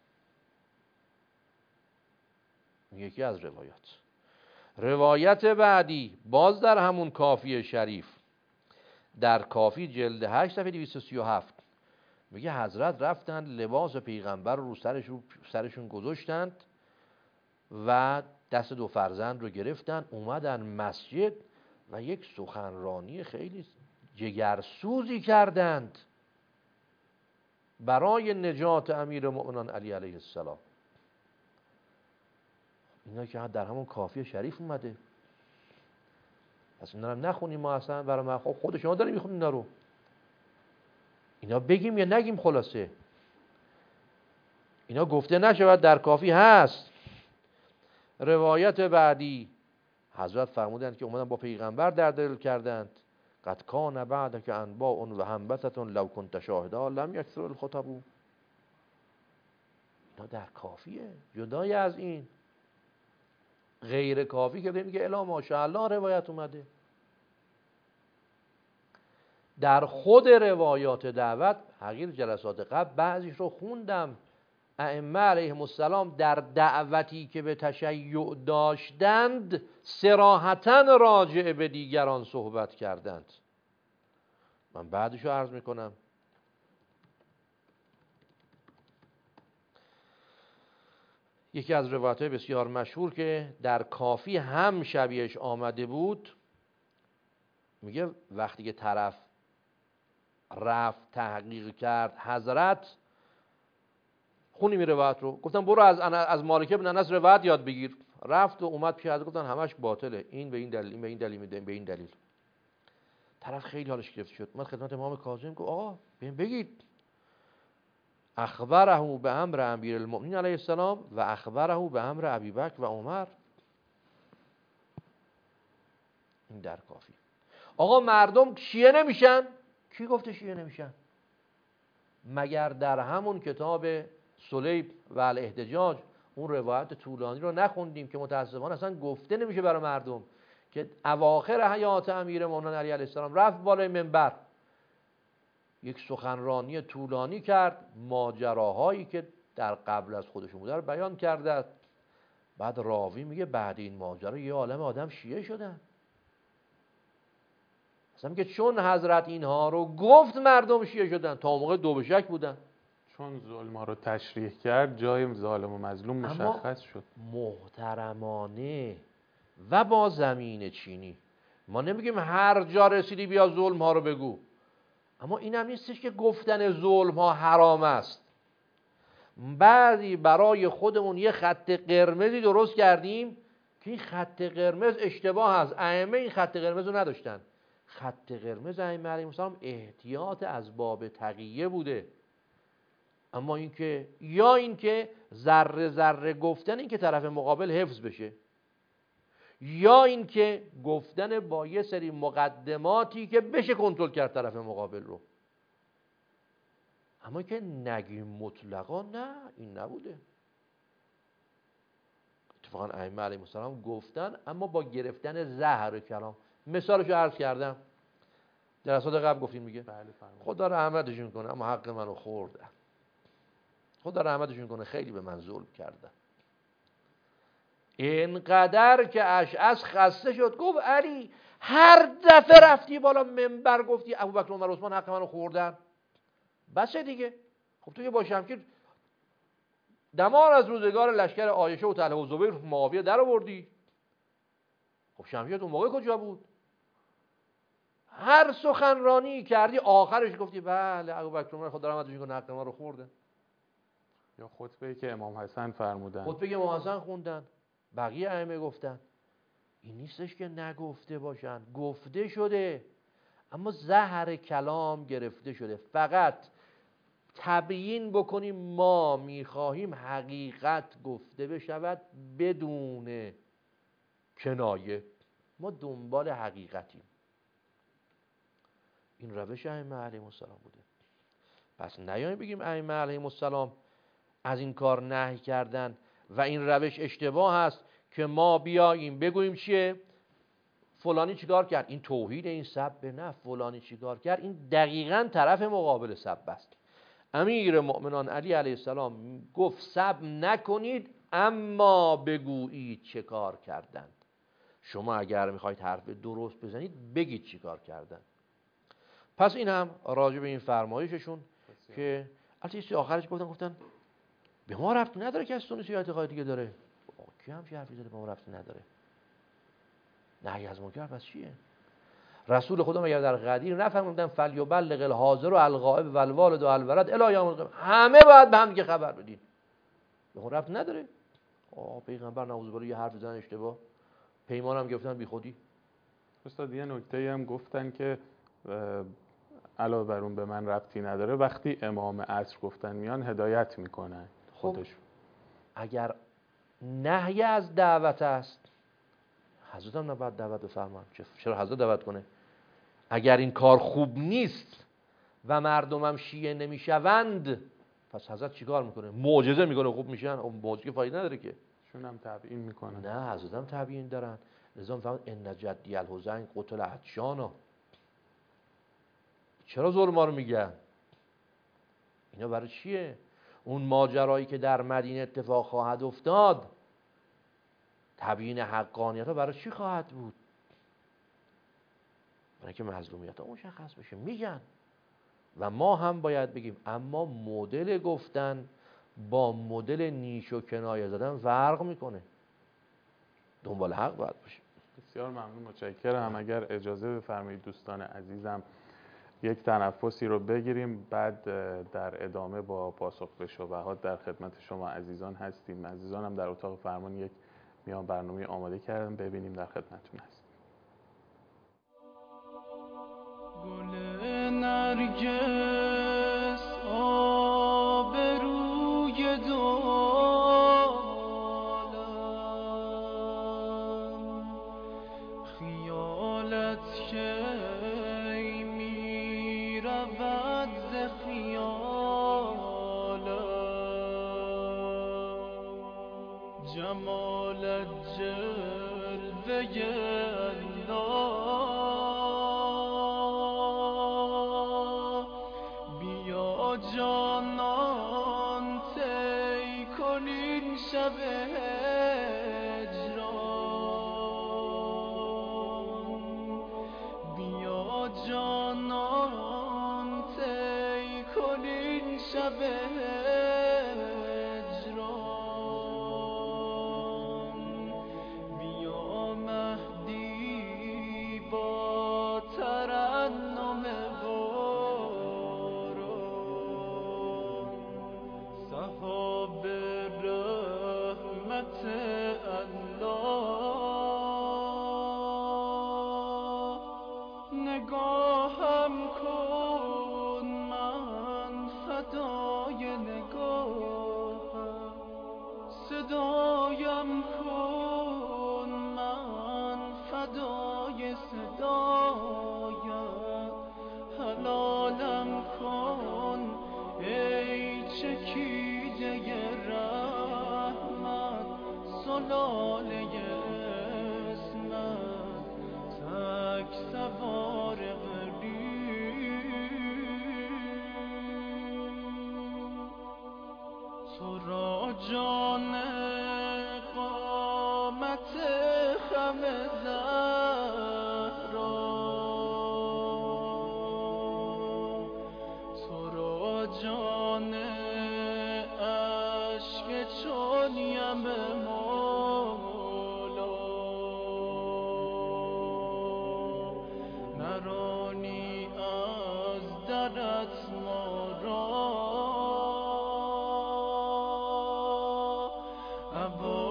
یکی از روایت بعدی باز در همون کافی شریف، در کافی جلد 8 صفحه 237 میگه حضرت رفتند لباس پیغمبر رو سرشون گذاشتند و دست 2 فرزند رو گرفتن، اومدن مسجد و یک سخنرانی خیلی جگرسوزی کردند. برای نجات امیرالمؤمنین علی علیه السلام. اینا که در همون کافی شریف اومده، پس اینا رو نخونیم ما اصلا برای ما. خود شما داریم میخونیم اینا رو، اینا بگیم یا نگیم؟ خلاصه اینا گفته نشود، در کافی هست. روایت بعدی حضرت فرمودند که اومدن با پیغمبر در دل کردند قد کان بعدک انباء و همبتة لو کنت شاهدا لم یکثر الخطب. اینا در کافیه. جدای از این غیر کافی که میگه الا ماشاءالله روایت اومده. در خود روایات دعوت حقیر جلسات قبل بعضیش رو خوندم. ائمه علیهم السلام در دعوتی که به تشیع داشتند صراحتاً راجع به دیگران صحبت کردند. من بعدش رو عرض میکنم. یکی از روایت‌های بسیار مشهور که در کافی هم شبیهش آمده بود، میگه وقتی که طرف رفت تحقیق کرد حضرت، خونیم روایت رو، گفتن برو از مالک ابن انس روایت یاد بگیر. رفت و اومد پیش حضرت، گفتن همش باطله، این به این دلیل، این به این دلیل، به این دلیل. طرف خیلی حالش گرفته شد، اومد خدمت امام کاظم گفت آقا بگید. اخبره به امر امیرالمؤمنین علیه السلام و اخبره به امر ابیبکر و عمر. این در کافی. آقا مردم شیعه نمیشن؟ کی گفته شیعه نمیشن؟ مگر در همون کتاب سلیب و الاحتجاج اون روایت طولانی رو نخوندیم که متاسفانه اصلا گفته نمیشه برای مردم که اواخر حیات امیرالمؤمنین علی علیه السلام رفت بالای منبر، یک سخنرانی طولانی کرد، ماجراهایی که در قبل از خودشون بوده رو بیان کرده. بعد راوی میگه بعد این ماجرا یه عالم آدم شیعه شدن. اصلا میگه چون حضرت اینها رو گفت مردم شیعه شدن، تا موقع دو به شک بودن. چون ظلم‌ها رو تشریح کرد جای ظالم و مظلوم مشخص شد. محترمانه و با زمین چینی ما نمیگیم هر جا رسیدی بیا ظلم‌ها رو بگو، اما این هم نیستش که گفتن ظلم‌ها حرام است. بعضی برای خودمون یه خط قرمزی درست کردیم که این خط قرمز اشتباه است. ائمه این خط قرمز رو نداشتن. خط قرمز ائمه علیهم السلام احتیاط از باب تقیه بوده. اما اینکه ذره ذره گفتن این که طرف مقابل حفظ بشه، یا اینکه گفتن با یه سری مقدماتی که بشه کنترل کرد طرف مقابل رو. اما که نگیم مطلقا نه، این نبوده. اتفاقا ائمه علیهم السلام گفتن، اما با گرفتن زهر کلام. مثالشو عرض کردم جلسات قبل گفتیم میگه خدا رحمتشون کنه اما حق منو خوردن، خدا رحمتشون کنه خیلی به من ظلم کردن. اینقدر که اشعث خسته شد گفت علی هر دفعه رفتی بالا منبر گفتی ابوبکر عمر عثمان حق منو خوردن، بسه دیگه. خب تو که با شمشیر دمار از روزگار لشکر عایشه و طلحه و زبیر معاویه در آوردی. خب شمشیر اون موقع کجا بود؟ هر سخنرانی کردی آخرش گفتی بله ابوبکر عمر خدا رحمتشون کنه حق ما رو خوردن. یا خطبه‌ای که امام حسن فرمودن، خطبه‌ای که امام حسن خوندن، بقیه ائمه گفتن. این نیستش که نگفته باشن، گفته شده، اما زهر کلام گرفته شده. فقط تبیین بکنیم ما میخواهیم حقیقت گفته بشود بدون کنایه. ما دنبال حقیقتیم. این روش ائمه علیهم السلام بوده. پس نیاییم بگیم ائمه علیهم السلام از این کار نهی کردن و این روش اشتباه است که ما بیاییم بگوییم چیه؟ فلانی چیکار کرد، این توحید، این سب، نه فلانی چیکار کرد، این دقیقاً طرف مقابل سب است. امیر مؤمنان علی علیه السلام گفت سب نکنید اما بگویید چه کار کردند. شما اگر میخواید حرف درست بزنید بگید چی کار کردند. پس این هم راجع به این فرمایششون که البته آخرش گفتن به ما ربطی نداره که از سنت یا اعتقاد دیگه داره. کی هم چه حرفی زده به ما ربطی نداره؟ نهی از منکر پس چیه؟ رسول خدا مگر در غدیر نفرمودن فلیبلغ الحاضر و الغائب و الوالد و الولد الی یوم القیامه؟ همه باید به هم دیگه خبر بدین. به اون ربط نداره. پیغمبر نعوذ بالله یه حرف زدن اشتباه، پیمان هم گفتن بی خودی. استاد یه نکته هم گفتن که علاوه بر اون به من ربطی نداره، وقتی امام عصر گفتن میان هدایت میکنن خودشون. اگر نهی از دعوت است، حضرت هم نباید دعوت بفرمان. چرا حضرت دعوت کنه؟ اگر این کار خوب نیست و مردمم شیعه نمیشوند، پس حضرت چیکار میکنه؟ معجزه میکنه خوب میشن؟ معجزه فایده نداره که. شون هم تبیین میکنن. نه، حضرت هم تبیین دارن. لذا میفهمن ان جدی الحسین قتل عطشانا. چرا ظلما رو میگن؟ اینا برای چیه؟ اون ماجرایی که در مدینه اتفاق خواهد افتاد، تبیین حقانیت ها برای چی خواهد بود؟ برای که مظلومیت ها مشخص بشه. میگن و ما هم باید بگیم، اما مدل گفتن با مدل نیش و کنایه زدن فرق میکنه. دنبال حق باید باشه. بسیار ممنون، متشکرم. اگر اجازه بفرمایید دوستان عزیزم یک تنفسی رو بگیریم، بعد در ادامه با پاسخ به شبهات در خدمت شما عزیزان هستیم. عزیزان هم در اتاق فرمان یک میان برنامه آماده کردم، ببینیم در خدمتتون هستیم. گل نرگس آبروی دولم، خیالت که می رود ز خیالم، جمالت جلوه جانان طی کنین شب هجران، بیا جانان طی کنین شب هجران، بیا مهدی با ترنم صحاب رحمت الله، نگاهم کن من فدای نگاهم، صدایم کن من فدای صدایم، حلالم کن ای چکیده رحمت، سلاله اسمت، تک سوار غریب، تو را جان قامت خم زهرا، تو را جان عشق چون یم مولا، نرانی از درت ما را، ابا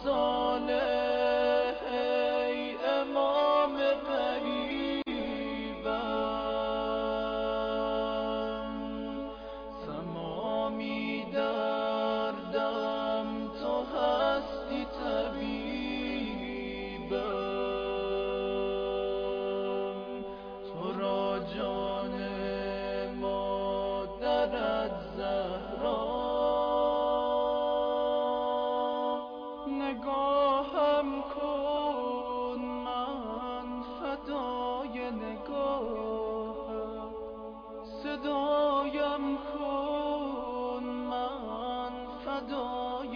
صالح ای امام غریبم، تمامی دردم تو هستی طبیبم، تو را جان مادرت زهرا، نگاهم کن من فدای نگاهم، صدایم کن من فدای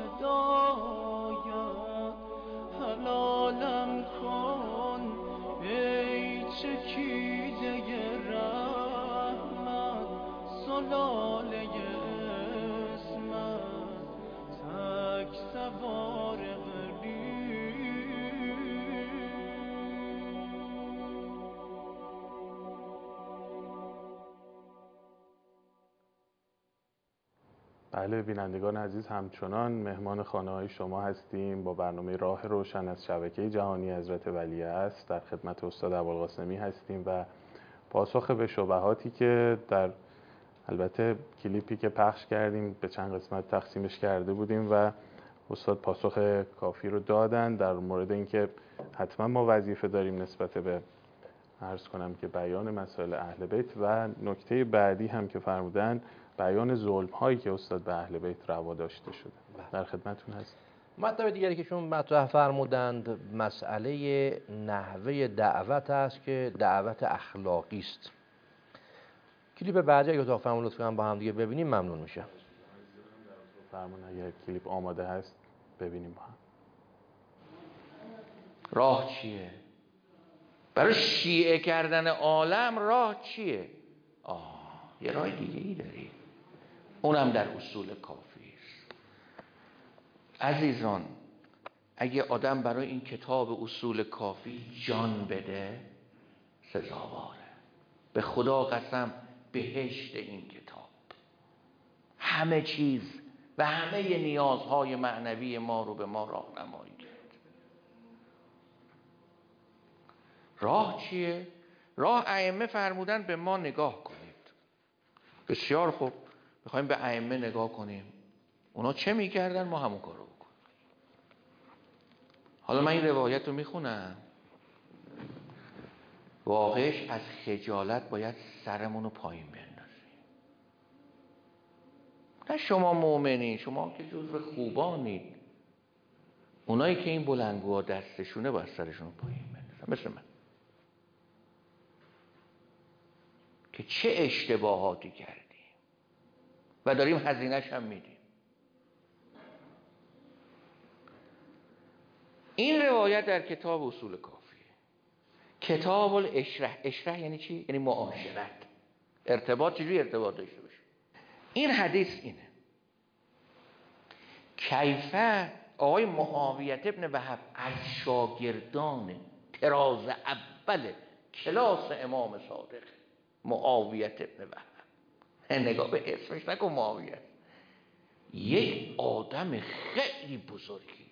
صدایم، حلالم کن ای چکیده رحمت، سلاله اسمت، تک سوار غریب. بله بینندگان عزیز، همچنان مهمان خانه‌های شما هستیم با برنامه راه روشن از شبکه جهانی حضرت ولیعصر. در خدمت استاد ابوالقاسمی هستیم و پاسخ به شبهاتی که در البته کلیپی که پخش کردیم به چند قسمت تقسیمش کرده بودیم و استاد پاسخ کافی رو دادن در مورد اینکه حتما ما وظیفه داریم نسبت به عرض کنم که بیان مسائل اهل بیت و نکته بعدی هم که فرمودن بیان ظلم هایی که استاد به اهل بیت روا داشته شده. در خدمتتون هست. مطلب دیگری که شما مطرح فرمودند مسئله نحوه دعوت است که دعوت اخلاقی است. کلیپ بعدی اگه اتاق فرمون لطفاً با هم دیگه ببینیم ممنون میشه. فرمون اگه کلیپ آماده هست ببینیم با هم. راه چیه؟ برای شیعه کردن عالم راه چیه؟ یه راه دیگه ای داری، اونم در اصول کافی است. عزیزان اگه آدم برای این کتاب اصول کافی جان بده سزاواره. به خدا قسم بهشت این کتاب همه چیز و همه نیازهای معنوی ما رو به ما راهنمایی کرد. راه چیه؟ راه ائمه فرمودن به ما نگاه کنید. بسیار خوب، میخوایم به ائمه نگاه کنیم. اونا چه میکردن ما همون کارو بکنیم. حالا من این روایت رو میخونم، واقعش از خجالت باید سرمون رو پایین بندازیم. نه شما مؤمنین، شما که جزو خوبانید، اونایی که این بلندگوها دستشونه باید سرشون رو پایین بندازن، مثل من که چه اشتباهاتی کردیم و داریم هزینه‌اش هم میدیم. این روایت در کتاب اصول کافی، کتاب الاشرح. اشرح یعنی چی؟ یعنی معاشرت، ارتباط. چجوری ارتباط داشته باشه؟ این حدیث اینه: کیفه آقای معاویه ابن وهب از شاگردان طراز اول کلاس امام صادق، معاویه ابن وهب، نگاه به اسمش نکن معاویه، یک آدم خیلی بزرگی،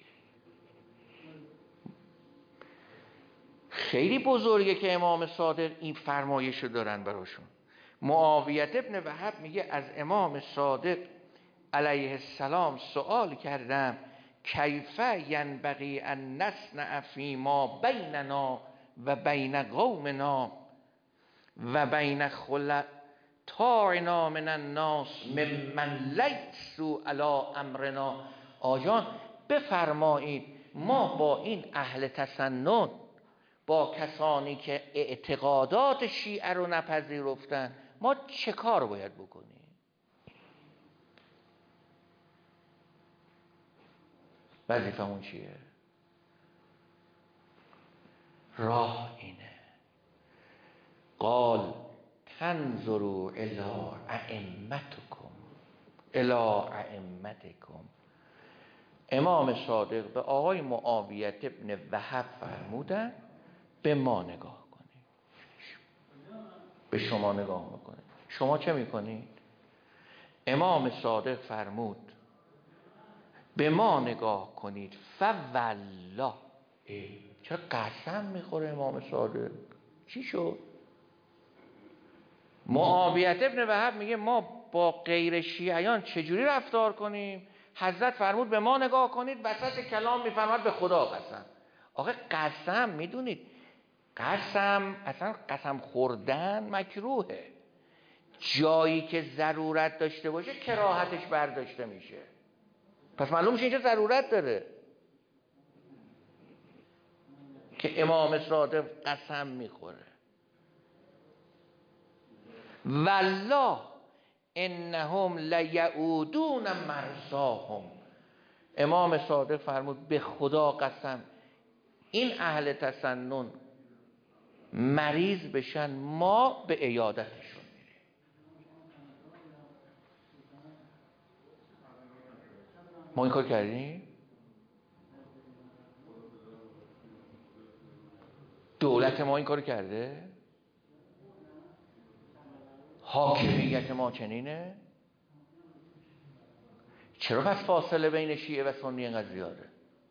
خیلی بزرگه که امام صادق این فرمایشو دارن براشون. معاویه ابن وهب میگه از امام صادق علیه السلام سوال کردم کیف ینبغی ان نصنع فیما بیننا و بین قومنا و بین خلطائنا من الناس ممن لیسوا علی امرنا. آجان بفرمایید ما با این اهل تسنن، با کسانی که اعتقادات شیعه رو نپذیرفتن، ما چه کار باید بکنیم؟ وظیفمون چیه؟ راه اینه. قال تنظروا الی ائمتکم الی ائمتکم. امام صادق به آقای معاویه ابن وهب فرمودن به ما نگاه کنید. به شما نگاه میکنید، شما چه میکنید؟ امام صادق فرمود به ما نگاه کنید. فوالله، چرا قسم میخوره امام صادق؟ چی شد؟ معاویه ابن وهب میگه ما با غیر شیعیان چجوری رفتار کنیم؟ حضرت فرمود به ما نگاه کنید، وسط کلام میفرماد به خدا قسم. آخه قسم میدونید، قسم اصلا قسم خوردن مکروهه. جایی که ضرورت داشته باشه کراهتش برداشته میشه. پس معلوم میشه اینجا ضرورت داره که امام صادق قسم میخوره. والله انهم لیعودون مرساهم. امام صادق فرمود به خدا قسم این اهل تسنن مریض بشن ما به عیادتشون میریم. ما این کار کردیم؟ دولت ما این کار کرده؟ حاکمیت ما چنینه؟ چرا پس فاصله بین شیعه و سنی اینقدر زیاده؟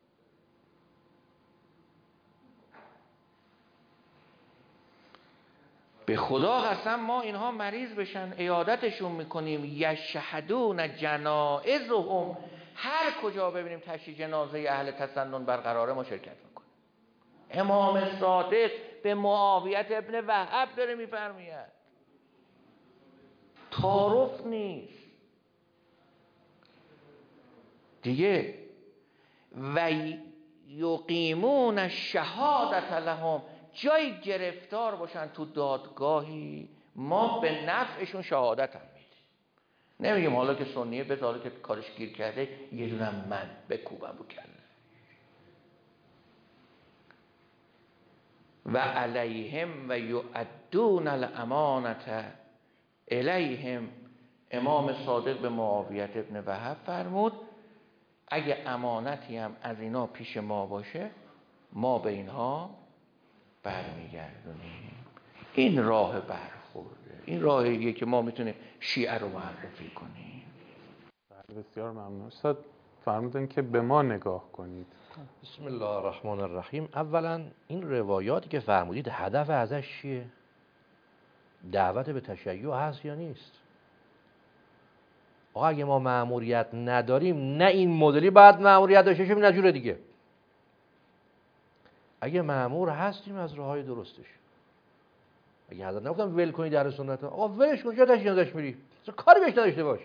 به خدا قسم ما اینها مریض بشن عیادتشون میکنیم، یشهدون جنائزهم، هر کجا ببینیم تشییع جنازه اهل تسنن برقراره ما شرکت میکنیم. امام صادق به معاویت ابن وهب داره میفرماید، تعارف نیست دیگه. و یقیمون الشهادة لهم، جای گرفتار باشن تو دادگاهی ما به نفعشون شهادت هم میدیم. نمیگیم حالا که سنیه بذاره که کارش گیر کرده یه دونم من بکوبم رو کله. و علیهم و یؤدون الامانة الیهم. امام صادق به معاویت ابن وهب فرمود اگه امانتی هم از اینا پیش ما باشه ما به اینها برمیگردونیم. این راه برخورده، این راهیه که ما میتونیم شیعه رو معرفی کنیم. بسیار ممنون استاد. فرمودن که به ما نگاه کنید. بسم الله الرحمن الرحیم. اولا این روایاتی که فرمودید هدف ازش چیه؟ دعوت به تشیع هست یا نیست؟ آقا اگه ما مأموریت نداریم، نه این مدلی باید مأموریت داشته باشیم نه جور دیگه. اگه مأمور هستیم از راههای درستش. اگه حضرت نگفتم ول کنید در سنت، آقا ولش کن، چرا تشییع جنازه‌اش میری؟ اصلا کاری بهش نداشته باش.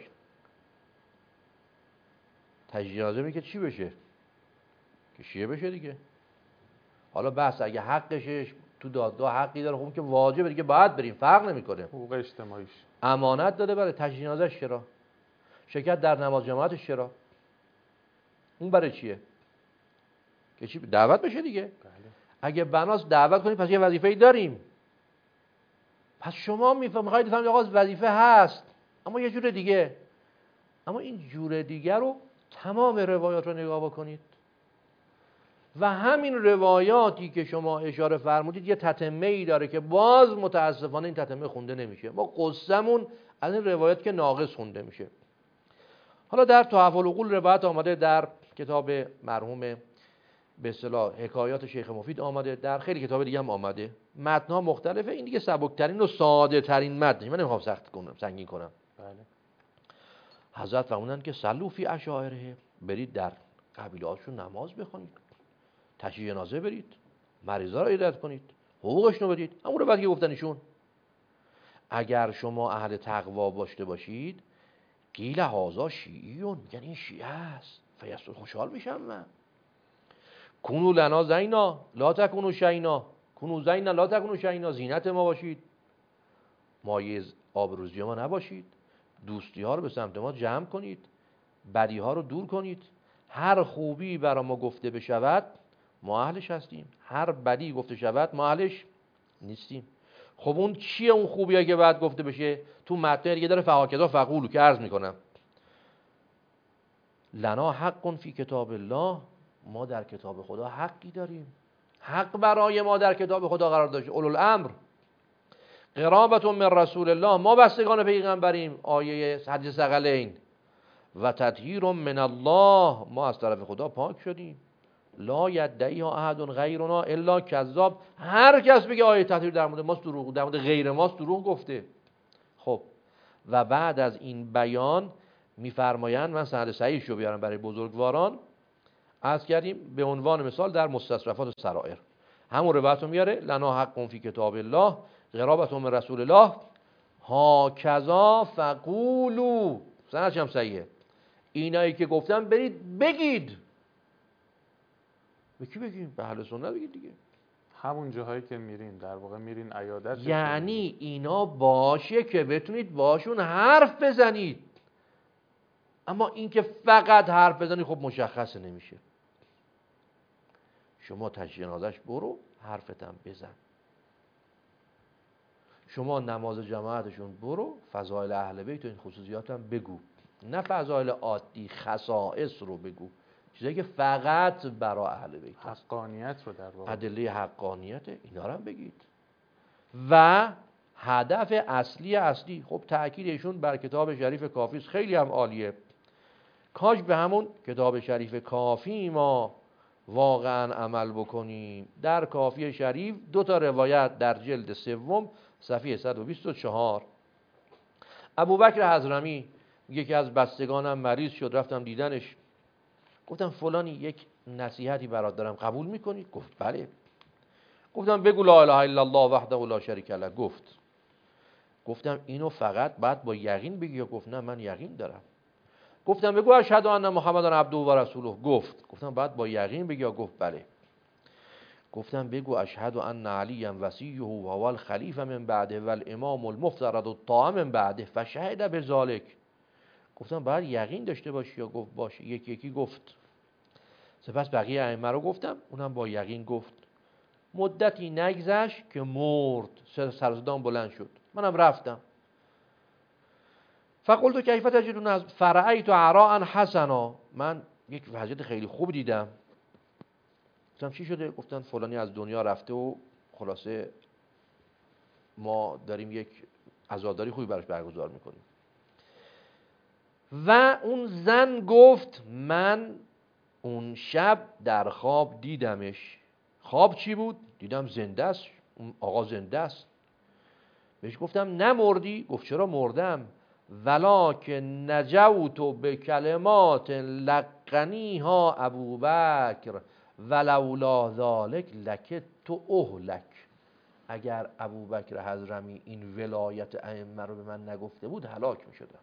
تشییع جنازه میگه چی بشه؟ که شیعه بشه دیگه. حالا بس اگه حقشه تو دادگاه حقی داره، خب که واجبه دیگه، باید بریم، فرق نمیکنه. حقوق اجتماعیش. امانت داده برای تشییع جنازه‌اش چرا؟ شرکت در نماز جماعتش چرا؟ اون برای چیه؟ که چی دعوت بشه دیگه. بله. اگه بناس دعوت کنید پس یه وظیفه‌ای داریم. پس شما میخواید بفهمید آقا وظیفه هست اما یه جور دیگه. اما این جور دیگه رو تمام روایات رو نگاه بکنید و همین روایاتی که شما اشاره فرمودید یه تتمه‌ای داره که باز متاسفانه این تتمه خونده نمیشه. ما قصه‌مون از این روایات که ناقص خونده میشه. حالا در تحف العقول روایت آمده، در کتاب مرحوم به اصطلاح حکایات شیخ مفید آمده، در خیلی کتاب دیگه هم آمده. متن‌ها مختلفه، این دیگه سبکترین و ساده ترین متن، من نمیخوام سخت کنم، سنگین کنم. بله. حضرت فرمودن که صلوا فی عشائره، برید در قبیله‌هاشون نماز بخونید، تشییع جنازه برید، مریضا رو عیادت کنید، حقوقش رو بدید. همون رو بعد که گفتن ایشون اگر شما اهل تقوا باشته باشید، قیل هذا شیعیون، میگن این شیعه است، فیصل خوشحال میشم من. کونو لنا زینا لا تکونو شینا، کونو زینا لا تکونو شینا، زینت ما باشید، مایه آبروزی ما نباشید، دوستی ها رو به سمت ما جمع کنید، بدی ها رو دور کنید. هر خوبی برای ما گفته بشود ما اهلش هستیم، هر بدی گفته شود ما اهلش نیستیم. خب اون چیه اون خوبیه که بعد گفته بشه؟ تو متن دیگه داره فهاکذا فقولو که عرض میکنم لنا حق فی کتاب الله، ما در کتاب خدا حقی داریم، حق برای ما در کتاب خدا قرار داشته. اولو الامر، قرابت من رسول الله، ما بستگان پیغمبریم، آیه حدیث ثقلین. و تطهیر من الله، ما از طرف خدا پاک شدیم. لا یدعیها احد غیرنا الا کذاب، هر کس بگه آیه تطهیر در مورد ماست دروغ، در مورد غیر ماست دروغ گفته. خب و بعد از این بیان میفرمایند، من سند صحیحش رو بیارم برای بزرگواران، عرض کردیم به عنوان مثال در مستصرفات سرائر همون روایت رو میاره، لنا حق فی کتاب الله قرابت من رسول الله هاکذا فقولو، سندش هم صحیحه. اینایی که گفتم برید بگید. به کی بگیم؟ به اهل سنت بگید دیگه. همون جاهایی که میرین در واقع میرین عیادت، یعنی اینا باشه که بتونید باشون حرف بزنید. اما این که فقط حرف بزنید خب مشخصه نمیشه. شما تشییع جنازه‌اش برو حرفتم بزن، شما نماز جماعتشون برو، فضائل اهل بیت و این خصوصیاتم بگو، نه فضائل عادی خصائص رو بگو، چیزایی که فقط برای اهل بیت هست. حقانیت رو در واقع، ادله حقانیت اینا رو هم بگید. و هدف اصلی خب تأکید ایشون بر کتاب شریف کافی است، خیلی هم عالیه. کاش به همون کتاب شریف کافی ما واقعا عمل بکنیم. در کافی شریف 2 تا روایت در جلد 3 صفحه 124. ابوبکر حضرمی میگه که از بستگانم مریض شد، رفتم دیدنش، گفتم فلانی یک نصیحتی برات دارم، قبول میکنی؟ گفت بله. گفتم بگو لا اله الا الله وحده لا شریک له. گفتم اینو فقط بعد با یقین بگی؟ گفت نه من یقین دارم. گفتم بگو اشهد ان محمدن عبده و رسوله. گفتم بعد با یقین بگی؟ گفت بله. گفتم بگو اشهد ان علی وصیه و هو الخلیفه من بعده و الامام المفترض الطاعه من بعده فشهد بذلک. گفتم بعد یقین داشته باشی؟ یا گفت باشه. یکی گفت. سپس بقیه ائمه رو گفتم، اونم با یقین گفت. مدتی نگذشت که مرد، سرصدام بلند شد، منم رفتم. فقلت کیف تجدون از فرعیت عراء حسنا، من یک وضعیت خیلی خوب دیدم. گفتم چی شده؟ گفتن فلانی از دنیا رفته و خلاصه ما داریم یک عزاداری خوبی براش برگزار میکنیم. و اون زن گفت من اون شب در خواب دیدمش. خواب چی بود؟ دیدم زنده است، اون آقا زنده است. بهش گفتم نمردی؟ گفت چرا مردم، ولکن نجوت به کلمات لقنیها ابوبکر ولولا ذلک لک تو اهلک. اگر ابوبکر حضرمی این ولایت ائمه رو به من نگفته بود هلاک می شدم.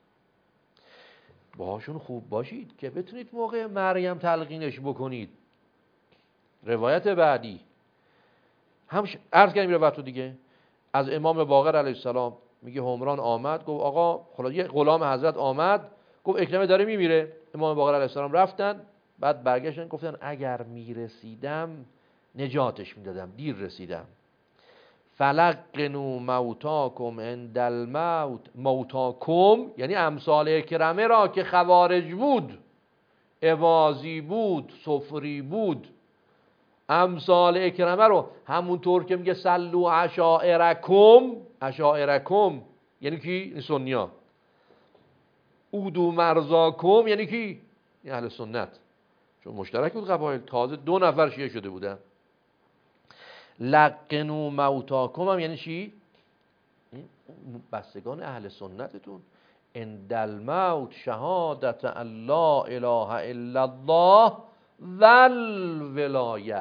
باهاشون خوب باشید که بتونید موقع مریم تلقینش بکنید. روایت بعدی هم عرض کردیم روایت دیگه از امام باقر علیه السلام، میگه همران آمد گفت آقا خلاص یه غلام حضرت آمد گفت اکرمه داره میمیره. امام باقر علیه السلام رفتن، بعد برگشتن گفتن اگر میرسیدم نجاتش میدادم، دیر رسیدم. فلقنوا موتاکم عند الموت. موتاکم یعنی امثال اکرمه را که خوارج بود، عوازی بود، صفری بود، امثال اکرمه رو همونطور که میگه سلو عشائرکم، عشائرکم یعنی کی؟ سنیا. اودو مرزاکم یعنی کی؟ یعنی اهل سنت، چون مشترک بود قبایل، تازه 2 نفر شیعه شده بودن. لقنوا موتاکم هم یعنی چی؟ بستگان اهل سنتتون. عند الموت شهادت ان لا اله الا الله والولایه.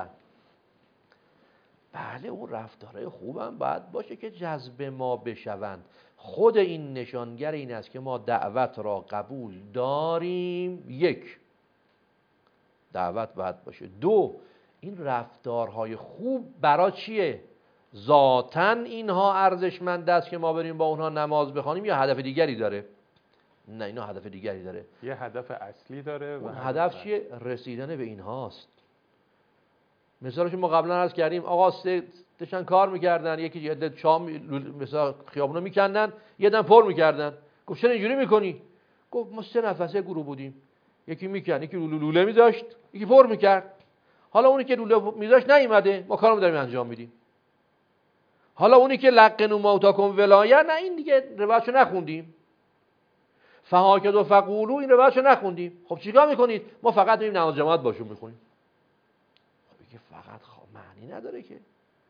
بله اون رفتارهای خوبم باید باشه که جذب ما بشوند. خود این نشانگر این است که ما دعوت را قبول داریم. 1 دعوت باید باشه. 2 این رفتارهای خوب برای چیه؟ ذاتاً اینها ارزشمند است که ما بریم با اونها نماز بخوانیم یا هدف دیگری داره؟ نه اینا هدف دیگری داره. یه هدف اصلی داره. اون هدف چیه؟ رسیدن به اینهاست. مثالش ما قبلا عرض کردیم آقا 3 داشتن کار میکردن، یکی یه عده شام مثلا خیابونو میکندن، یه دم پر میکردن. گفت چرا اینجوری میکنی؟ گفت ما 3 نفر گروه بودیم، یکی میکند، یکی لوله میذاشت، یکی پر میکرد. حالا اونی که لوله میذاشت نیومده، ما کارمون داریم انجام میدیم. حالا اونی که لقنوا موتاکم ولایه، نه این دیگه روایتشو نخوندیم. فهاکذا فقولوا این روایتشو نخوندیم. خب چیکار میکنید؟ ما فقط میریم نماز جماعت باشون میخونیم. خب دیگه فقط معنی نداره که.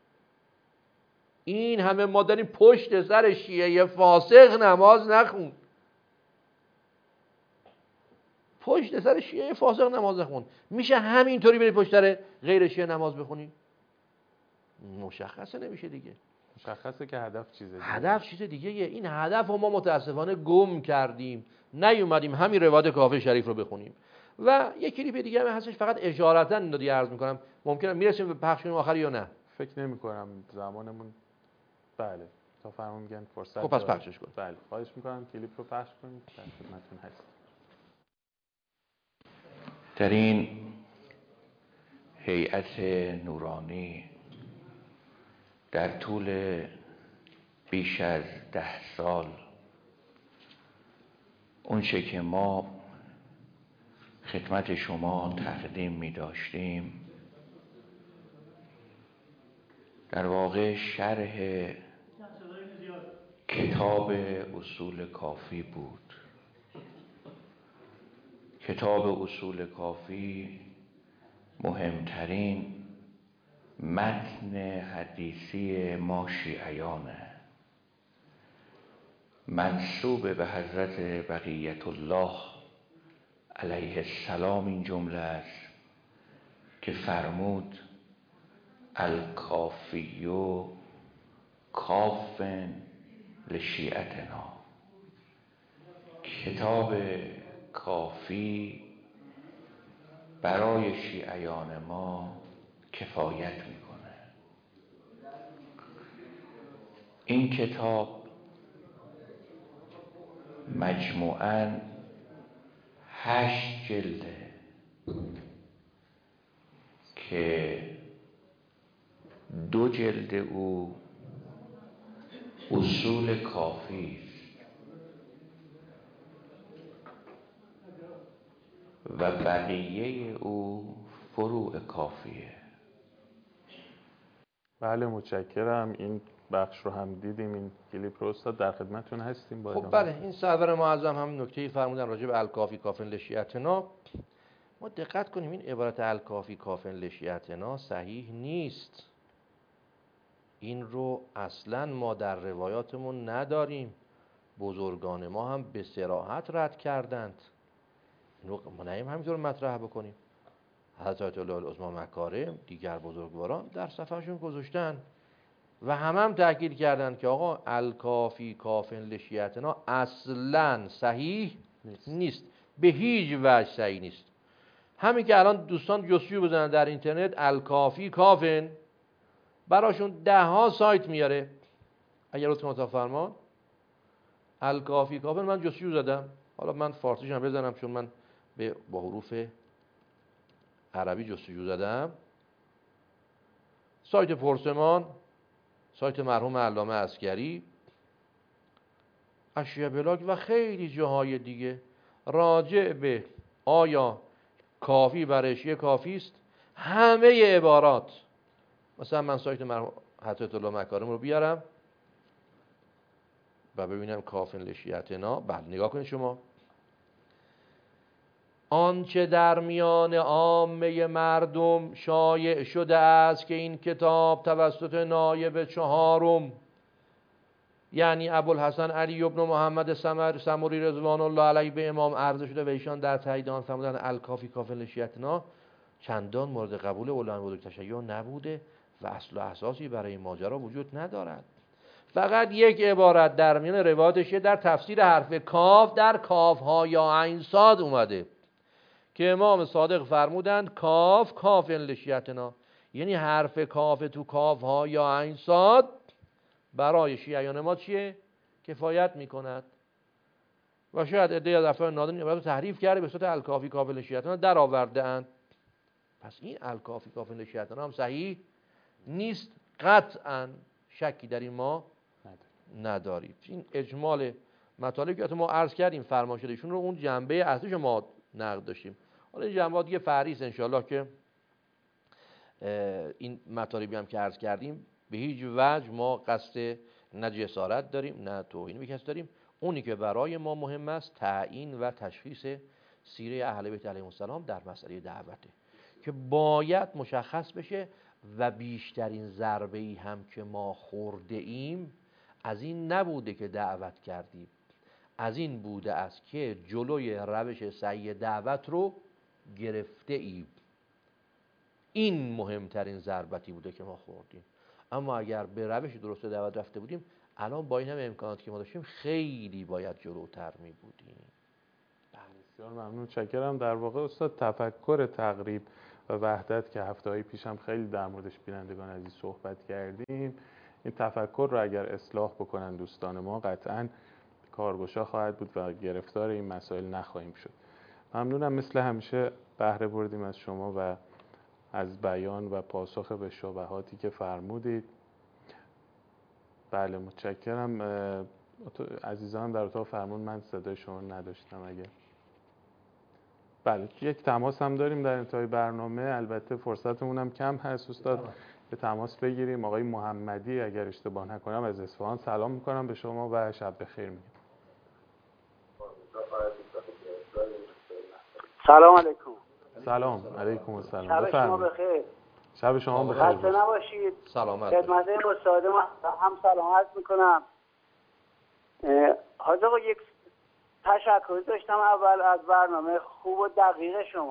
این همه ما داریم پشت سر شیعه فاسق نماز نخون، پشت سر شیعه فاسق نماز نخون. میشه همینطوری برید پشت سر غیر شیعه نماز بخونی؟ مشخصه نمیشه دیگه. مشخصه که هدف چیز دیگه. هدف چیز دیگه. این هدف رو ما متاسفانه گم کردیم، نیومدیم همین روایت کافی شریف رو بخونیم. و یک کلیپ دیگه هم هستش فقط اشارتاً اینو دیگه عرض میکنم، ممکنه میرسیم به پخش کنیم آخر یا نه. فکر نمی کنم زمانمون. بله تا فرمون میگن فرصت. خب پس پخشش کن. بله خواهش میکنم کلیپ رو پخش کنید. در خدمتتون هستم. در این هیئت نورانی در طول بیش از 10 سال اون چه که ما خدمت شما تقدیم می داشتیم در واقع شرح کتاب اصول کافی بود کتاب اصول کافی مهمترین متن حدیثی ما شیعیانه، منسوب به حضرت بقیت الله علیه السلام این جمله است که فرمود الکافی کافن لشیعتنا. کتاب کافی برای شیعیان ما کفایت میکنه. این کتاب مجموعاً 8 جلده که 2 جلد او اصول کافی و بقیه او فروع کافیه. بله متشکرم. این بخش رو هم دیدیم، این کلیپ رو استاد در خدمتتون هستیم. با خب بله، این سرور معظم هم نکته‌ای فرمودن راجع به الکافی کافن لشیعتنا. ما دقت کنیم این عبارت الکافی کافن لشیعتنا صحیح نیست. این رو اصلا ما در روایاتمون نداریم. بزرگان ما هم به صراحت رد کردند. این رو ما نهیم همینطور مطرح بکنیم. حضرت آیت الله العظمی مکارم، دیگر بزرگواران در صفحه‌شون گذاشتن و هم تاکید کردند که آقا الکافی کافن لشیعتنا اصلا صحیح نیست، به هیچ وجه صحیح نیست. همین که الان دوستان جستجو بزنن در اینترنت الکافی کافن، براشون 10 سایت میاره. اگر لطف کنید فرمان الکافی کافن، من جستجو زدم، حالا من فارسیش هم بزنم چون من با حروف عربی جستجو زدم. سایت پرسمان، سایت مرحوم علامه عسگری، اشیاء بلاگ و خیلی جاهای دیگه راجع به آیا کافی برای شیعه کافی است، همه عبارات. مثلا من سایت مرحوم حضرت الله مکارم رو بیارم و ببینم کافن لشیعتنا. بله نگاه کنید شما، آنچه در میان عامه مردم شایع شده است که این کتاب توسط نایب 4 یعنی ابوالحسن علی ابن محمد سمری رضوان الله علیه به امام عرضه شده و ایشان در تایید آن فرمودند الکافی کافن لشیعتنا، چندان مورد قبول علمای بزرگ تشیع نبوده و اصل و اساسی برای ماجرا وجود ندارد. فقط یک عبارت در میان روایاتش در تفسیر حرف کاف در کاف ها یا عین صاد اومده که امام صادق فرمودند کاف کافن لشیعتنا، یعنی حرف کاف تو کاف ها یا عین صاد برای شیعیان ما چیه؟ کفایت میکند. و شاید عده‌ای از افراد نادان این عبارت رو تحریف کرده به صورت الکافی کافن لشیعتنا در آورده اند. پس این الکافی کافن لشیعتنا هم صحیح نیست قطعا، شکی در این ما ندارید. این اجمال مطالبی که ما عرض کردیم فرمایش ایشون رو اون جنبه اصلیش ما نقد داشتیم. حالا این جنبه دیگه فرعی است انشالله که این مطالبی هم که عرض کردیم به هیچ وجه ما قصد نه جسارت داریم نه توهین به کسی داریم. اونی که برای ما مهم است تعیین و تشخیص سیره اهل بیت علیهم السلام در مسئله دعوته که باید مشخص بشه و بیشترین ضربه‌ای هم که ما خورده ایم از این نبوده که دعوت کردیم، از این بوده است که جلوی روش صحیح دعوت رو گرفته ایم. این مهمترین ضربتی بوده که ما خوردیم. اما اگر به روش درست دعوت رفته بودیم الان با این همه امکاناتی که ما داشتیم خیلی باید جلوتر می بودیم. بسیار ممنون، چکرم. در واقع استاد تفکر تقریب و وحدت که هفته‌های پیش هم خیلی در موردش بینندگان عزیز صحبت کردیم، این تفکر رو اگر اصلاح بکنن دوستان ما قطعاً کارگشا خواهد بود و گرفتار این مسائل نخواهیم شد. ممنونم، مثل همیشه بهره بردیم از شما و از بیان و پاسخ به شبهاتی که فرمودید. بله متشکرم. عزیزانم در اتاق فرمون من صدای شما نداشتم. اگه بله یک تماس هم داریم در انتهای برنامه، البته فرصتمون هم کم هست استاد، به تماس بگیریم. آقای محمدی اگر اشتباه نکنم از اصفهان، سلام میکنم به شما و شب بخیر میگم. سلام علیکم. سلام علیکم السلام. شب شما بخیر. شب شما بخیر. خسته نباشید. سلامت. خدمت استاد هم سلام عرض میکنم. حاج آقا یک تشکر داشتم اول از برنامه خوب و دقیق شما.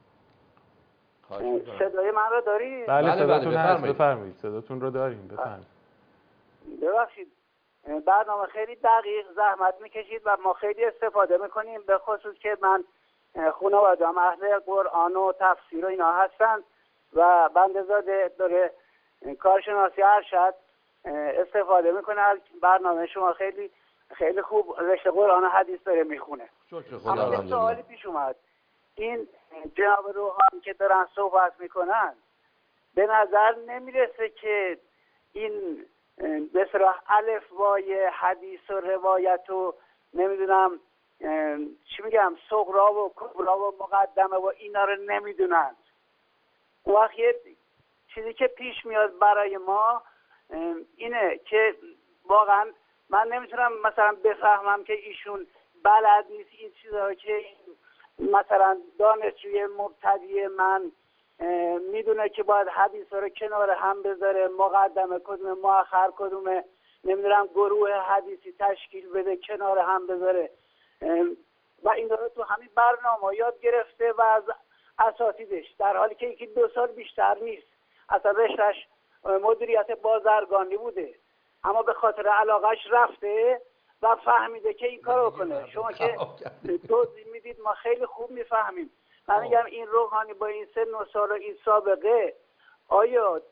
صدای من رو دارید؟ بله صداتون هست، بفرمایید. صداتون رو داریم، بفرمایید. ببخشید برنامه خیلی دقیق زحمت میکشید و ما خیلی استفاده میکنیم، به خصوص که من خانواده‌ام اهل قرآن و تفسیر و اینا هستن و بنده‌زاده داره کارشناسی ارشد استفاده میکنه. برنامه شما خیلی خیلی خوب رشته قرآن و حدیث داره میخونه. اما یه سوالی پیش اومد. این جناب روحانی که دارن صحبت میکنن به نظر نمیرسه که این به اصطلاح الفبای حدیث و روایت و نمیدونم چی میگم صغرا و کبرا و مقدمه و اینا رو نمیدونن؟ اون وقت یه چیزی که پیش میاد برای ما اینه که واقعا من نمیتونم مثلا بفهمم که ایشون بلد نیست این چیزها که مثلا دانشجوی مبتدی من میدونه که باید حدیث رو کنار هم بذاره، مقدمه کدومه مؤخر کدومه، نمیدونم گروه حدیثی تشکیل بده کنار هم بذاره و این رو تو همین برنامه یاد گرفته و از اساتیدش، در حالی که یکی 2 سال بیشتر نیست. اصلا رشته‌اش مدیریت بازرگانی بوده، اما به خاطر علاقش رفته و فهمیده که این کارو کنه. شما که توضیح میدید ما خیلی خوب میفهمیم. من میگم این روحانی با این سن و سال و این سابقه آیا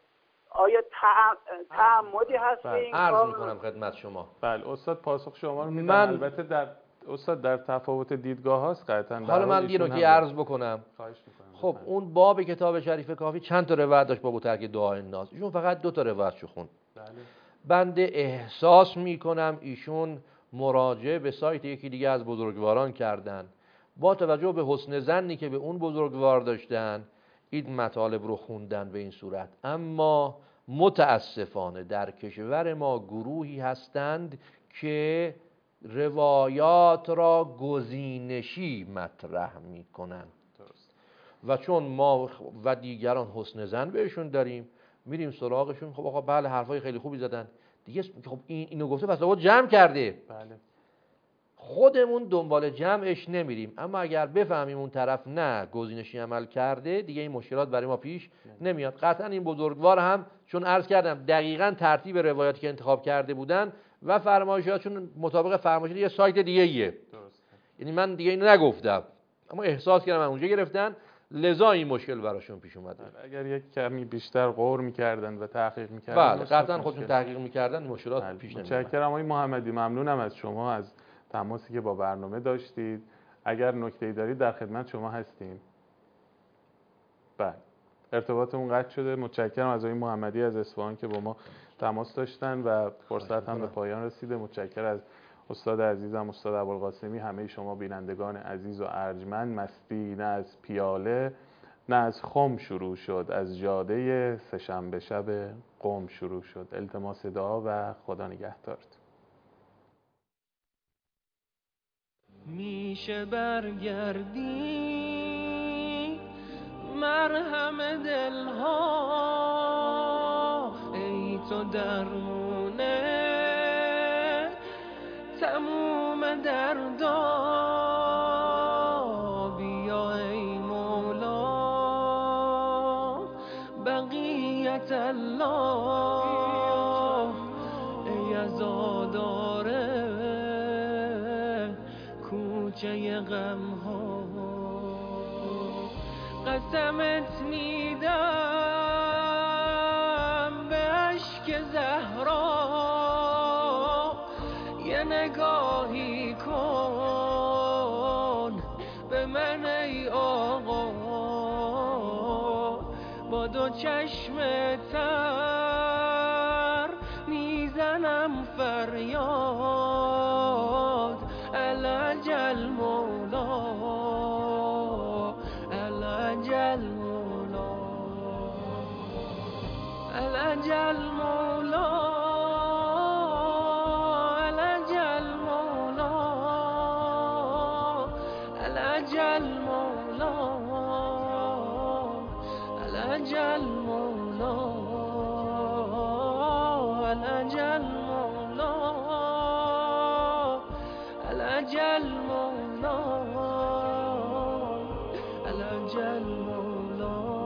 تعمدی هست به این عرض کار؟ میکنم خدمت شما. بله استاد پاسخ شما رو میدم. البته در تفاوت دیدگاه هاست قطعا. حالا من یه نکته عرض بکنم. خواهش میکنم. خب اون باب کتاب شریف کافی چند تا روایت داشت باب ترک دعای ناز. ایشون فقط 2 تا روایتشو خوند. بله. بنده احساس میکنم ایشون مراجعه به سایت یکی دیگه از بزرگواران کردن، با توجه به حسن ظنی که به اون بزرگوار داشتن این مطالب رو خوندن به این صورت. اما متاسفانه در کشور ما گروهی هستند که روایات را گزینشی مطرح میکنند و چون ما و دیگران حسن ظن بهشون داریم میریم سراغشون. خب آقا بله حرفای خیلی خوبی زدن دیگه، خب اینو گفته پس آقا جمع کرده. بله. خودمون دنبال جمعش نمیریم، اما اگر بفهمیم اون طرف نه گزینشی عمل کرده دیگه این مشکلات برای ما پیش نمیاد. قطعا این بزرگوار هم چون عرض کردم دقیقاً ترتیب روایاتی که انتخاب کرده بودن و فرمایشاتشون مطابق فرمایشات یه سایت دیگه ایه. یعنی من دیگه اینو نگفتم اما احساس کردم اونجا گرفتن، لذا این مشکل براشون پیش اومده. اگر یک کمی بیشتر غور می‌کردن و تحقیق می‌کردن بله قطعا خودشون تحقیق می‌کردن مشکلات پیش نمی‌اومد. متشکرم آقای محمدی، ممنونم از شما از تماسی که با برنامه داشتید. اگر نکته‌ای دارید در خدمت شما هستیم. بله ارتباطمون قطع شده. متشکرم از آقای محمدی از اصفهان که با ما تماس داشتن و فرصت هم به پایان رسیده. متشکرم از استاد عزیزم استاد ابوالقاسمی. همه شما بینندگان عزیز و ارجمند، مستی نه از پیاله نه از خم شروع شد، از جاده سه‌شنبه شب قم شروع شد. التماس دعا و خدا نگهدارت. میشه برگردی مرهم دلها، ای تو درمونه تموم دردا، بیا ای مولا بقیت الله، ای عزاداره کوچه غم ها، قسمت میدم به اشک زهرا، یه نگاهی کن به من ای آقا، با 2 چشم تر میزنم فریاد، العجل مولا العجل مولا العجل مولا العجل مولا الأجل مولا الأجل مولا الأجل مولا الأجل مولا الأجل مولا